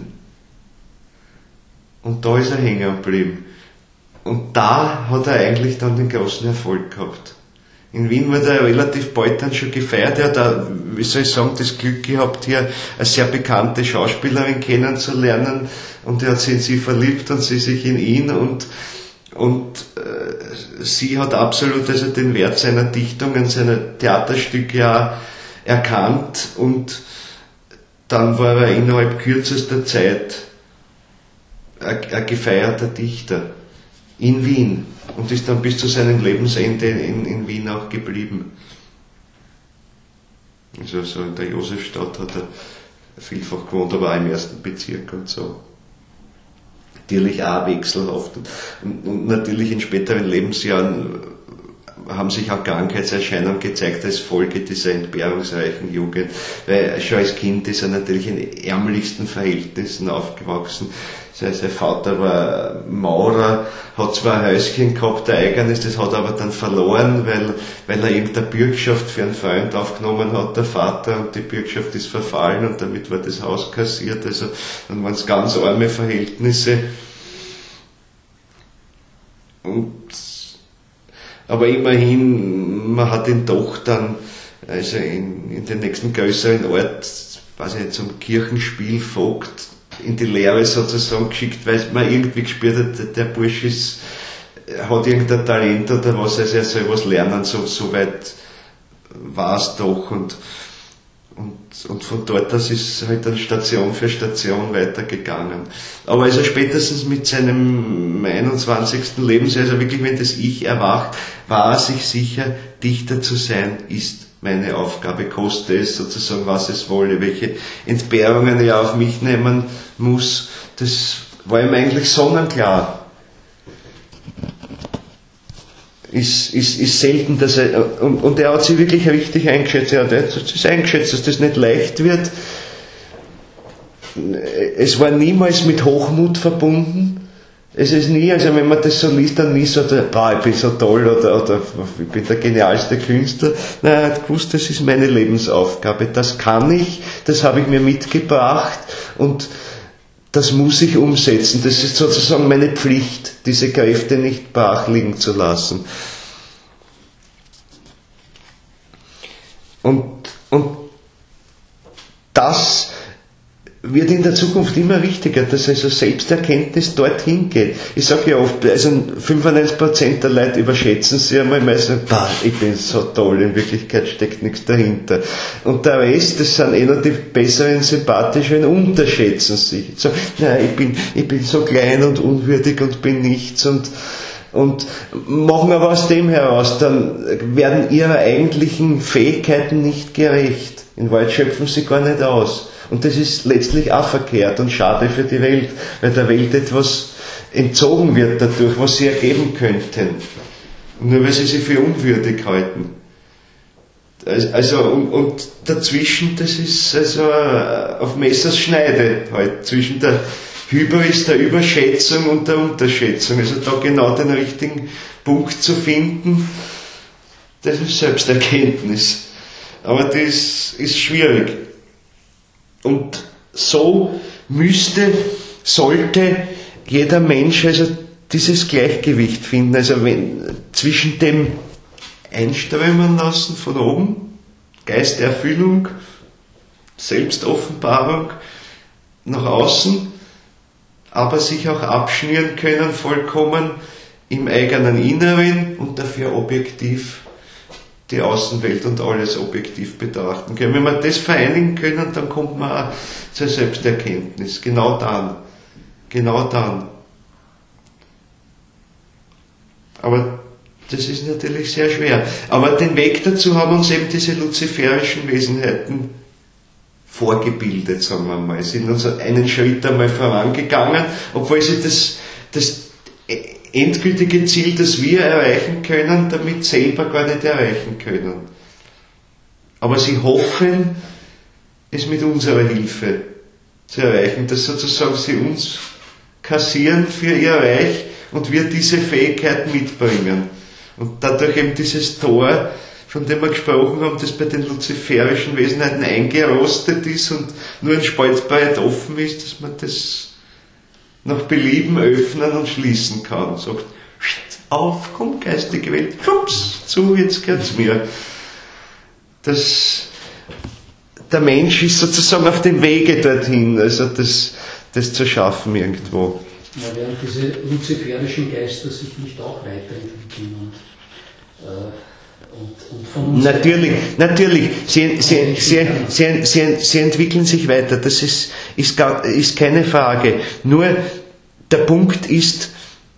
[SPEAKER 1] Und da ist er hängen geblieben. Und da hat er eigentlich dann den großen Erfolg gehabt. In Wien wurde er relativ bald dann schon gefeiert. Er hat auch, wie soll ich sagen, das Glück gehabt, hier eine sehr bekannte Schauspielerin kennenzulernen. Und er hat sich in sie verliebt und sie sich in ihn. Und sie hat absolut also den Wert seiner Dichtungen, seiner Theaterstücke auch erkannt. Und dann war er innerhalb kürzester Zeit ein gefeierter Dichter in Wien und ist dann bis zu seinem Lebensende in Wien auch geblieben. Also so in der Josefstadt hat er vielfach gewohnt, aber auch im ersten Bezirk und so. Natürlich auch wechselhaft und natürlich in späteren Lebensjahren haben sich auch Krankheitserscheinungen gezeigt als Folge dieser entbehrungsreichen Jugend, weil schon als Kind ist er natürlich in ärmlichsten Verhältnissen aufgewachsen. Sein Vater war Maurer, hat zwar ein Häuschen gehabt, ein eigenes, das hat er aber dann verloren, weil er irgendeine Bürgschaft für einen Freund aufgenommen hat, der Vater, und die Bürgschaft ist verfallen und damit war das Haus kassiert, also dann waren es ganz arme Verhältnisse. Aber immerhin, man hat ihn doch dann, also in den nächsten größeren Ort, weiß ich nicht, zum Kirchenspielvogt in die Lehre sozusagen geschickt, weil man irgendwie gespürt hat, der Bursch hat irgendein Talent oder was, also er soll was lernen, so weit war es doch, und von dort aus ist halt dann Station für Station weitergegangen. Aber also spätestens mit seinem 21. Lebensjahr, also wirklich, wenn das Ich erwacht, war er sich sicher, Dichter zu sein ist meine Aufgabe, koste es sozusagen, was es wolle, welche Entbehrungen er auf mich nehmen muss, das war ihm eigentlich sonnenklar. Ist selten, dass er, und er hat sich wirklich richtig eingeschätzt, er hat das eingeschätzt, dass das nicht leicht wird. Es war niemals mit Hochmut verbunden. Es ist nie, also wenn man das so liest, dann nie so, ich bin so toll oder ich bin der genialste Künstler. Nein, er hat gewusst, das ist meine Lebensaufgabe, das kann ich, das habe ich mir mitgebracht und das muss ich umsetzen. Das ist sozusagen meine Pflicht, diese Kräfte nicht brach liegen zu lassen. Und das wird in der Zukunft immer wichtiger, dass also Selbsterkenntnis dorthin geht. Ich sage ja oft, also 95% der Leute überschätzen sich einmal, weil sie sagen, ich bin so toll, in Wirklichkeit steckt nichts dahinter. Und der Rest, das sind noch die besseren, sympathischen, unterschätzen sich. So, ich bin so klein und unwürdig und bin nichts und machen aber aus dem heraus, dann werden ihrer eigentlichen Fähigkeiten nicht gerecht. In Wahrheit schöpfen sie gar nicht aus. Und das ist letztlich auch verkehrt und schade für die Welt, weil der Welt etwas entzogen wird dadurch, was sie ergeben könnten. Nur weil sie sich für unwürdig halten. Also, und dazwischen, das ist also auf Messers Schneide halt, zwischen der Hybris, der Überschätzung und der Unterschätzung. Also da genau den richtigen Punkt zu finden, das ist Selbsterkenntnis. Aber das ist schwierig. Und so sollte jeder Mensch also dieses Gleichgewicht finden, also zwischen dem Einströmen lassen von oben, Geisterfüllung, Selbstoffenbarung nach außen, aber sich auch abschnüren können vollkommen im eigenen Inneren und dafür objektiv die Außenwelt und alles objektiv betrachten können. Wenn wir das vereinigen können, dann kommt man auch zur Selbsterkenntnis. Genau dann. Aber das ist natürlich sehr schwer. Aber den Weg dazu haben uns eben diese luziferischen Wesenheiten vorgebildet, sagen wir mal. Sind uns einen Schritt einmal vorangegangen, obwohl sie das endgültige Ziel, das wir erreichen können, damit selber gar nicht erreichen können. Aber sie hoffen, es mit unserer Hilfe zu erreichen, dass sozusagen sie uns kassieren für ihr Reich und wir diese Fähigkeit mitbringen. Und dadurch eben dieses Tor, von dem wir gesprochen haben, das bei den luziferischen Wesenheiten eingerostet ist und nur ein Spaltbreit offen ist, dass man das nach Belieben öffnen und schließen kann. Sagt, auf, komm, geistige Welt, schubs, zu, jetzt gehört's mir. Der Mensch ist sozusagen auf dem Wege dorthin, also das zu schaffen irgendwo.
[SPEAKER 3] Ja, während diese luziferischen Geister sich nicht auch weiterentwickeln und von uns
[SPEAKER 1] Natürlich. Sie entwickeln sich weiter. Das ist keine Frage. Nur der Punkt ist,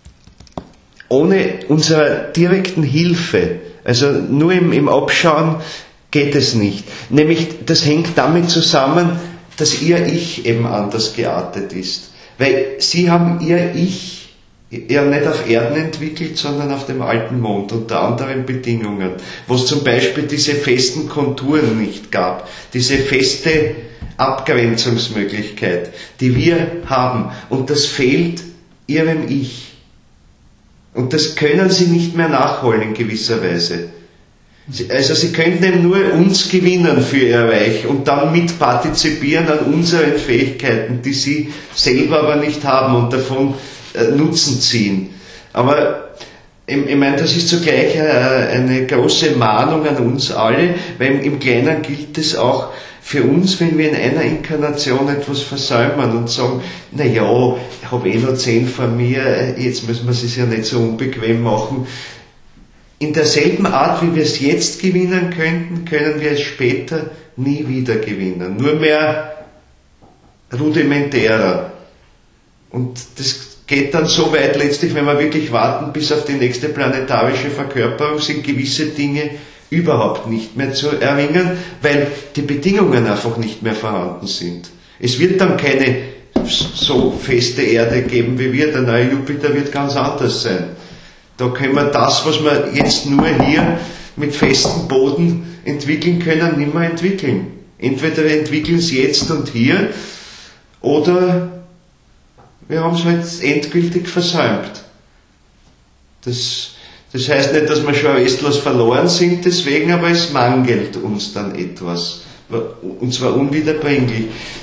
[SPEAKER 1] ohne unserer direkten Hilfe, also nur im Abschauen geht es nicht. Nämlich, das hängt damit zusammen, dass ihr Ich eben anders geartet ist. Weil sie haben ihr Ich ja nicht auf Erden entwickelt, sondern auf dem alten Mond unter anderen Bedingungen, wo es zum Beispiel diese festen Konturen nicht gab, diese feste Abgrenzungsmöglichkeit, die wir haben, und das fehlt ihrem Ich. Und das können sie nicht mehr nachholen in gewisser Weise. Also sie könnten eben nur uns gewinnen für ihr Reich und dann mitpartizipieren an unseren Fähigkeiten, die sie selber aber nicht haben und davon Nutzen ziehen. Aber ich meine, das ist zugleich eine große Mahnung an uns alle, weil im Kleinen gilt es auch für uns, wenn wir in einer Inkarnation etwas versäumen und sagen, na ja, ich habe noch 10 vor mir, jetzt müssen wir es ja nicht so unbequem machen. In derselben Art, wie wir es jetzt gewinnen könnten, können wir es später nie wieder gewinnen. Nur mehr rudimentärer. Und das geht dann so weit letztlich, wenn wir wirklich warten bis auf die nächste planetarische Verkörperung, sind gewisse Dinge überhaupt nicht mehr zu erringen, weil die Bedingungen einfach nicht mehr vorhanden sind. Es wird dann keine so feste Erde geben wie wir, der neue Jupiter wird ganz anders sein. Da können wir das, was wir jetzt nur hier mit festem Boden entwickeln können, nicht mehr entwickeln. Entweder wir entwickeln es jetzt und hier, oder wir haben es halt endgültig versäumt. Das heißt nicht, dass wir schon restlos verloren sind deswegen, aber es mangelt uns dann etwas. Und zwar unwiederbringlich.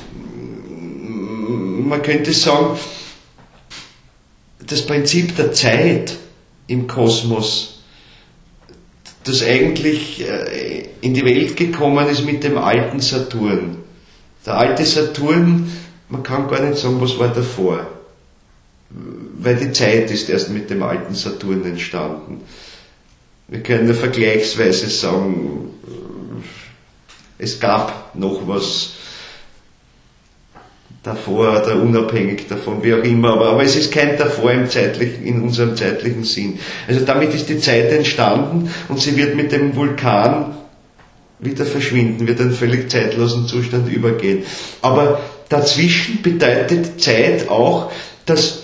[SPEAKER 1] Man könnte sagen, das Prinzip der Zeit im Kosmos, das eigentlich in die Welt gekommen ist mit dem alten Saturn. Der alte Saturn, man kann gar nicht sagen, was war davor. Weil die Zeit ist erst mit dem alten Saturn entstanden. Wir können nur vergleichsweise sagen, es gab noch was davor oder unabhängig davon, wie auch immer, aber es ist kein davor in unserem zeitlichen Sinn. Also damit ist die Zeit entstanden und sie wird mit dem Vulkan wieder verschwinden, wird einen völlig zeitlosen Zustand übergehen. Aber dazwischen bedeutet Zeit auch, dass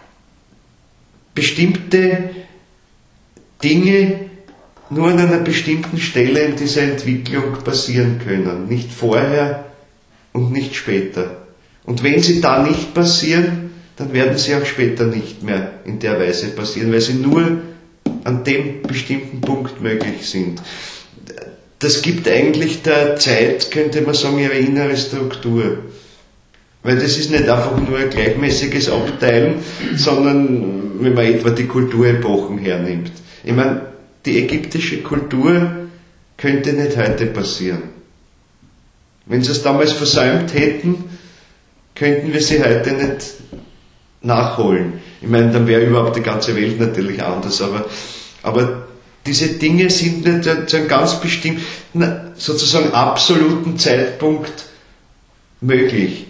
[SPEAKER 1] bestimmte Dinge nur an einer bestimmten Stelle in dieser Entwicklung passieren können. Nicht vorher und nicht später. Und wenn sie da nicht passieren, dann werden sie auch später nicht mehr in der Weise passieren, weil sie nur an dem bestimmten Punkt möglich sind. Das gibt eigentlich der Zeit, könnte man sagen, ihre innere Struktur. Weil das ist nicht einfach nur ein gleichmäßiges Abteilen, sondern wenn man etwa die Kulturepochen hernimmt. Ich meine, die ägyptische Kultur könnte nicht heute passieren. Wenn sie es damals versäumt hätten, könnten wir sie heute nicht nachholen. Ich meine, dann wäre überhaupt die ganze Welt natürlich anders, aber diese Dinge sind nicht zu einem ganz bestimmten, sozusagen absoluten Zeitpunkt möglich.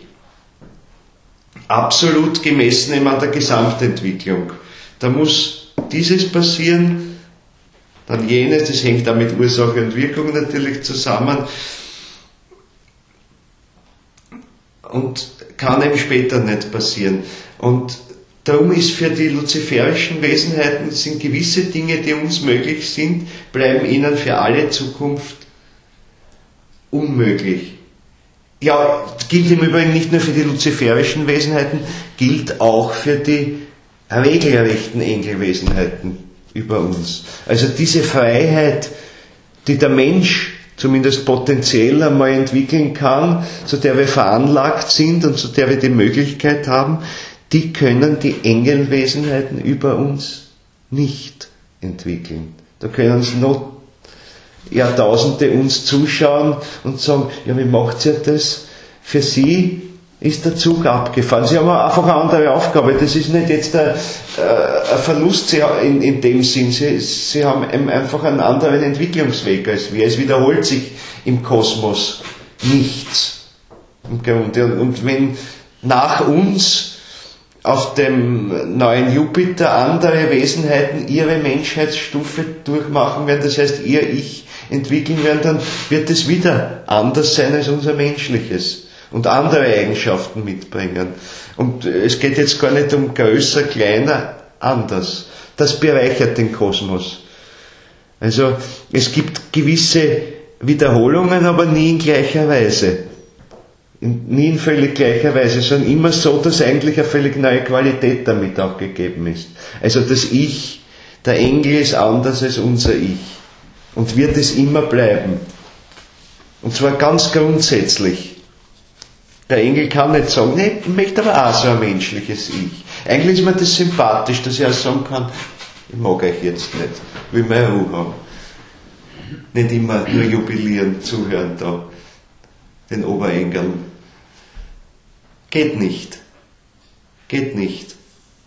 [SPEAKER 1] Absolut gemessen eben an der Gesamtentwicklung. Da muss dieses passieren, dann jenes, das hängt auch mit Ursache und Wirkung natürlich zusammen und kann eben später nicht passieren. Und darum ist für die luziferischen Wesenheiten sind gewisse Dinge, die uns möglich sind, bleiben ihnen für alle Zukunft unmöglich. Ja, gilt im Übrigen nicht nur für die luziferischen Wesenheiten, gilt auch für die regelrechten Engelwesenheiten über uns. Also diese Freiheit, die der Mensch zumindest potenziell einmal entwickeln kann, zu der wir veranlagt sind und zu der wir die Möglichkeit haben, die können die Engelwesenheiten über uns nicht entwickeln. Da können sie noch Jahrtausende uns zuschauen und sagen, ja, wie macht ihr das? Für sie ist der Zug abgefahren. Sie haben einfach eine andere Aufgabe. Das ist nicht jetzt ein Verlust in dem Sinn. Sie haben einfach einen anderen Entwicklungsweg als wir. Es wiederholt sich im Kosmos nichts. Im Grunde. Und wenn nach uns auf dem neuen Jupiter andere Wesenheiten ihre Menschheitsstufe durchmachen werden, das heißt ihr Ich entwickeln werden, dann wird es wieder anders sein als unser Menschliches und andere Eigenschaften mitbringen. Und es geht jetzt gar nicht um größer, kleiner, anders. Das bereichert den Kosmos. Also es gibt gewisse Wiederholungen, aber nie in gleicher Weise. Nie in völlig gleicher Weise, sondern immer so, dass eigentlich eine völlig neue Qualität damit auch gegeben ist. Also das Ich, der Engel ist anders als unser Ich und wird es immer bleiben. Und zwar ganz grundsätzlich. Der Engel kann nicht sagen, nee, ich möchte aber auch so ein menschliches Ich. Eigentlich ist mir das sympathisch, dass ich auch sagen kann, ich mag euch jetzt nicht, will meine Ruhe haben. Nicht immer nur jubilieren, zuhören da, den Oberengeln. Geht nicht. Geht nicht.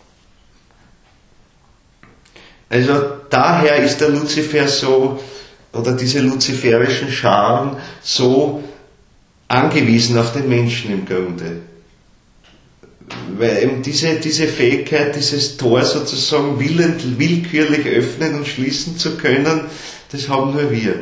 [SPEAKER 1] Also daher ist der Luzifer so, oder diese luziferischen Scharen so angewiesen auf den Menschen im Grunde. Weil eben diese Fähigkeit, dieses Tor sozusagen willkürlich öffnen und schließen zu können, das haben nur wir.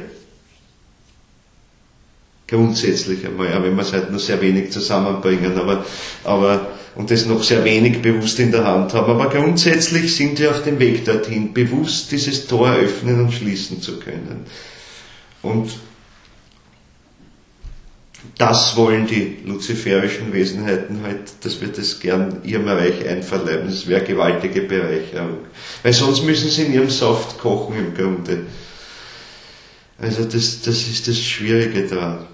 [SPEAKER 1] Grundsätzlich einmal, ja, wenn wir es halt nur sehr wenig zusammenbringen, aber und das noch sehr wenig bewusst in der Hand haben. Aber grundsätzlich sind wir auf dem Weg dorthin, bewusst dieses Tor öffnen und schließen zu können. Und das wollen die luziferischen Wesenheiten halt, dass wir das gern ihrem Reich einverleiben. Das wäre eine gewaltige Bereicherung. Weil sonst müssen sie in ihrem Saft kochen im Grunde. Also das ist das Schwierige daran.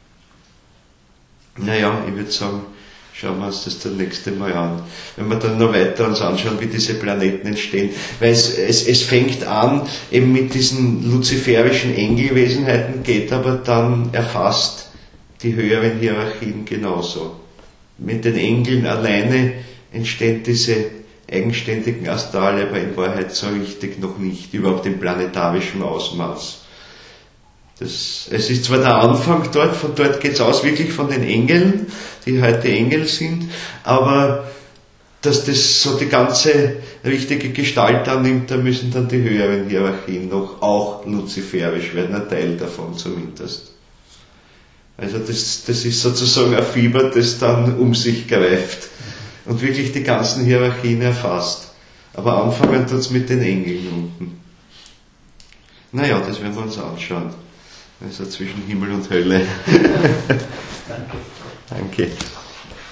[SPEAKER 1] Naja, ich würde sagen, schauen wir uns das nächste Mal an. Wenn wir dann noch weiter uns anschauen, wie diese Planeten entstehen. Weil es fängt an eben mit diesen luziferischen Engelwesenheiten, geht aber dann erfasst die höheren Hierarchien genauso. Mit den Engeln alleine entstehen diese eigenständigen Astrale, aber in Wahrheit so richtig noch nicht, überhaupt in planetarischem Ausmaß. Es ist zwar der Anfang dort, von dort geht's aus, wirklich von den Engeln, die heute Engel sind, aber dass das so die ganze richtige Gestalt annimmt, da müssen dann die höheren Hierarchien noch auch luziferisch werden, ein Teil davon zumindest. Also das ist sozusagen ein Fieber, das dann um sich greift und wirklich die ganzen Hierarchien erfasst. Aber anfangen tut's mit den Engeln unten. Naja, das werden wir uns anschauen. Also zwischen Himmel und Hölle.
[SPEAKER 3] Danke.
[SPEAKER 1] Danke.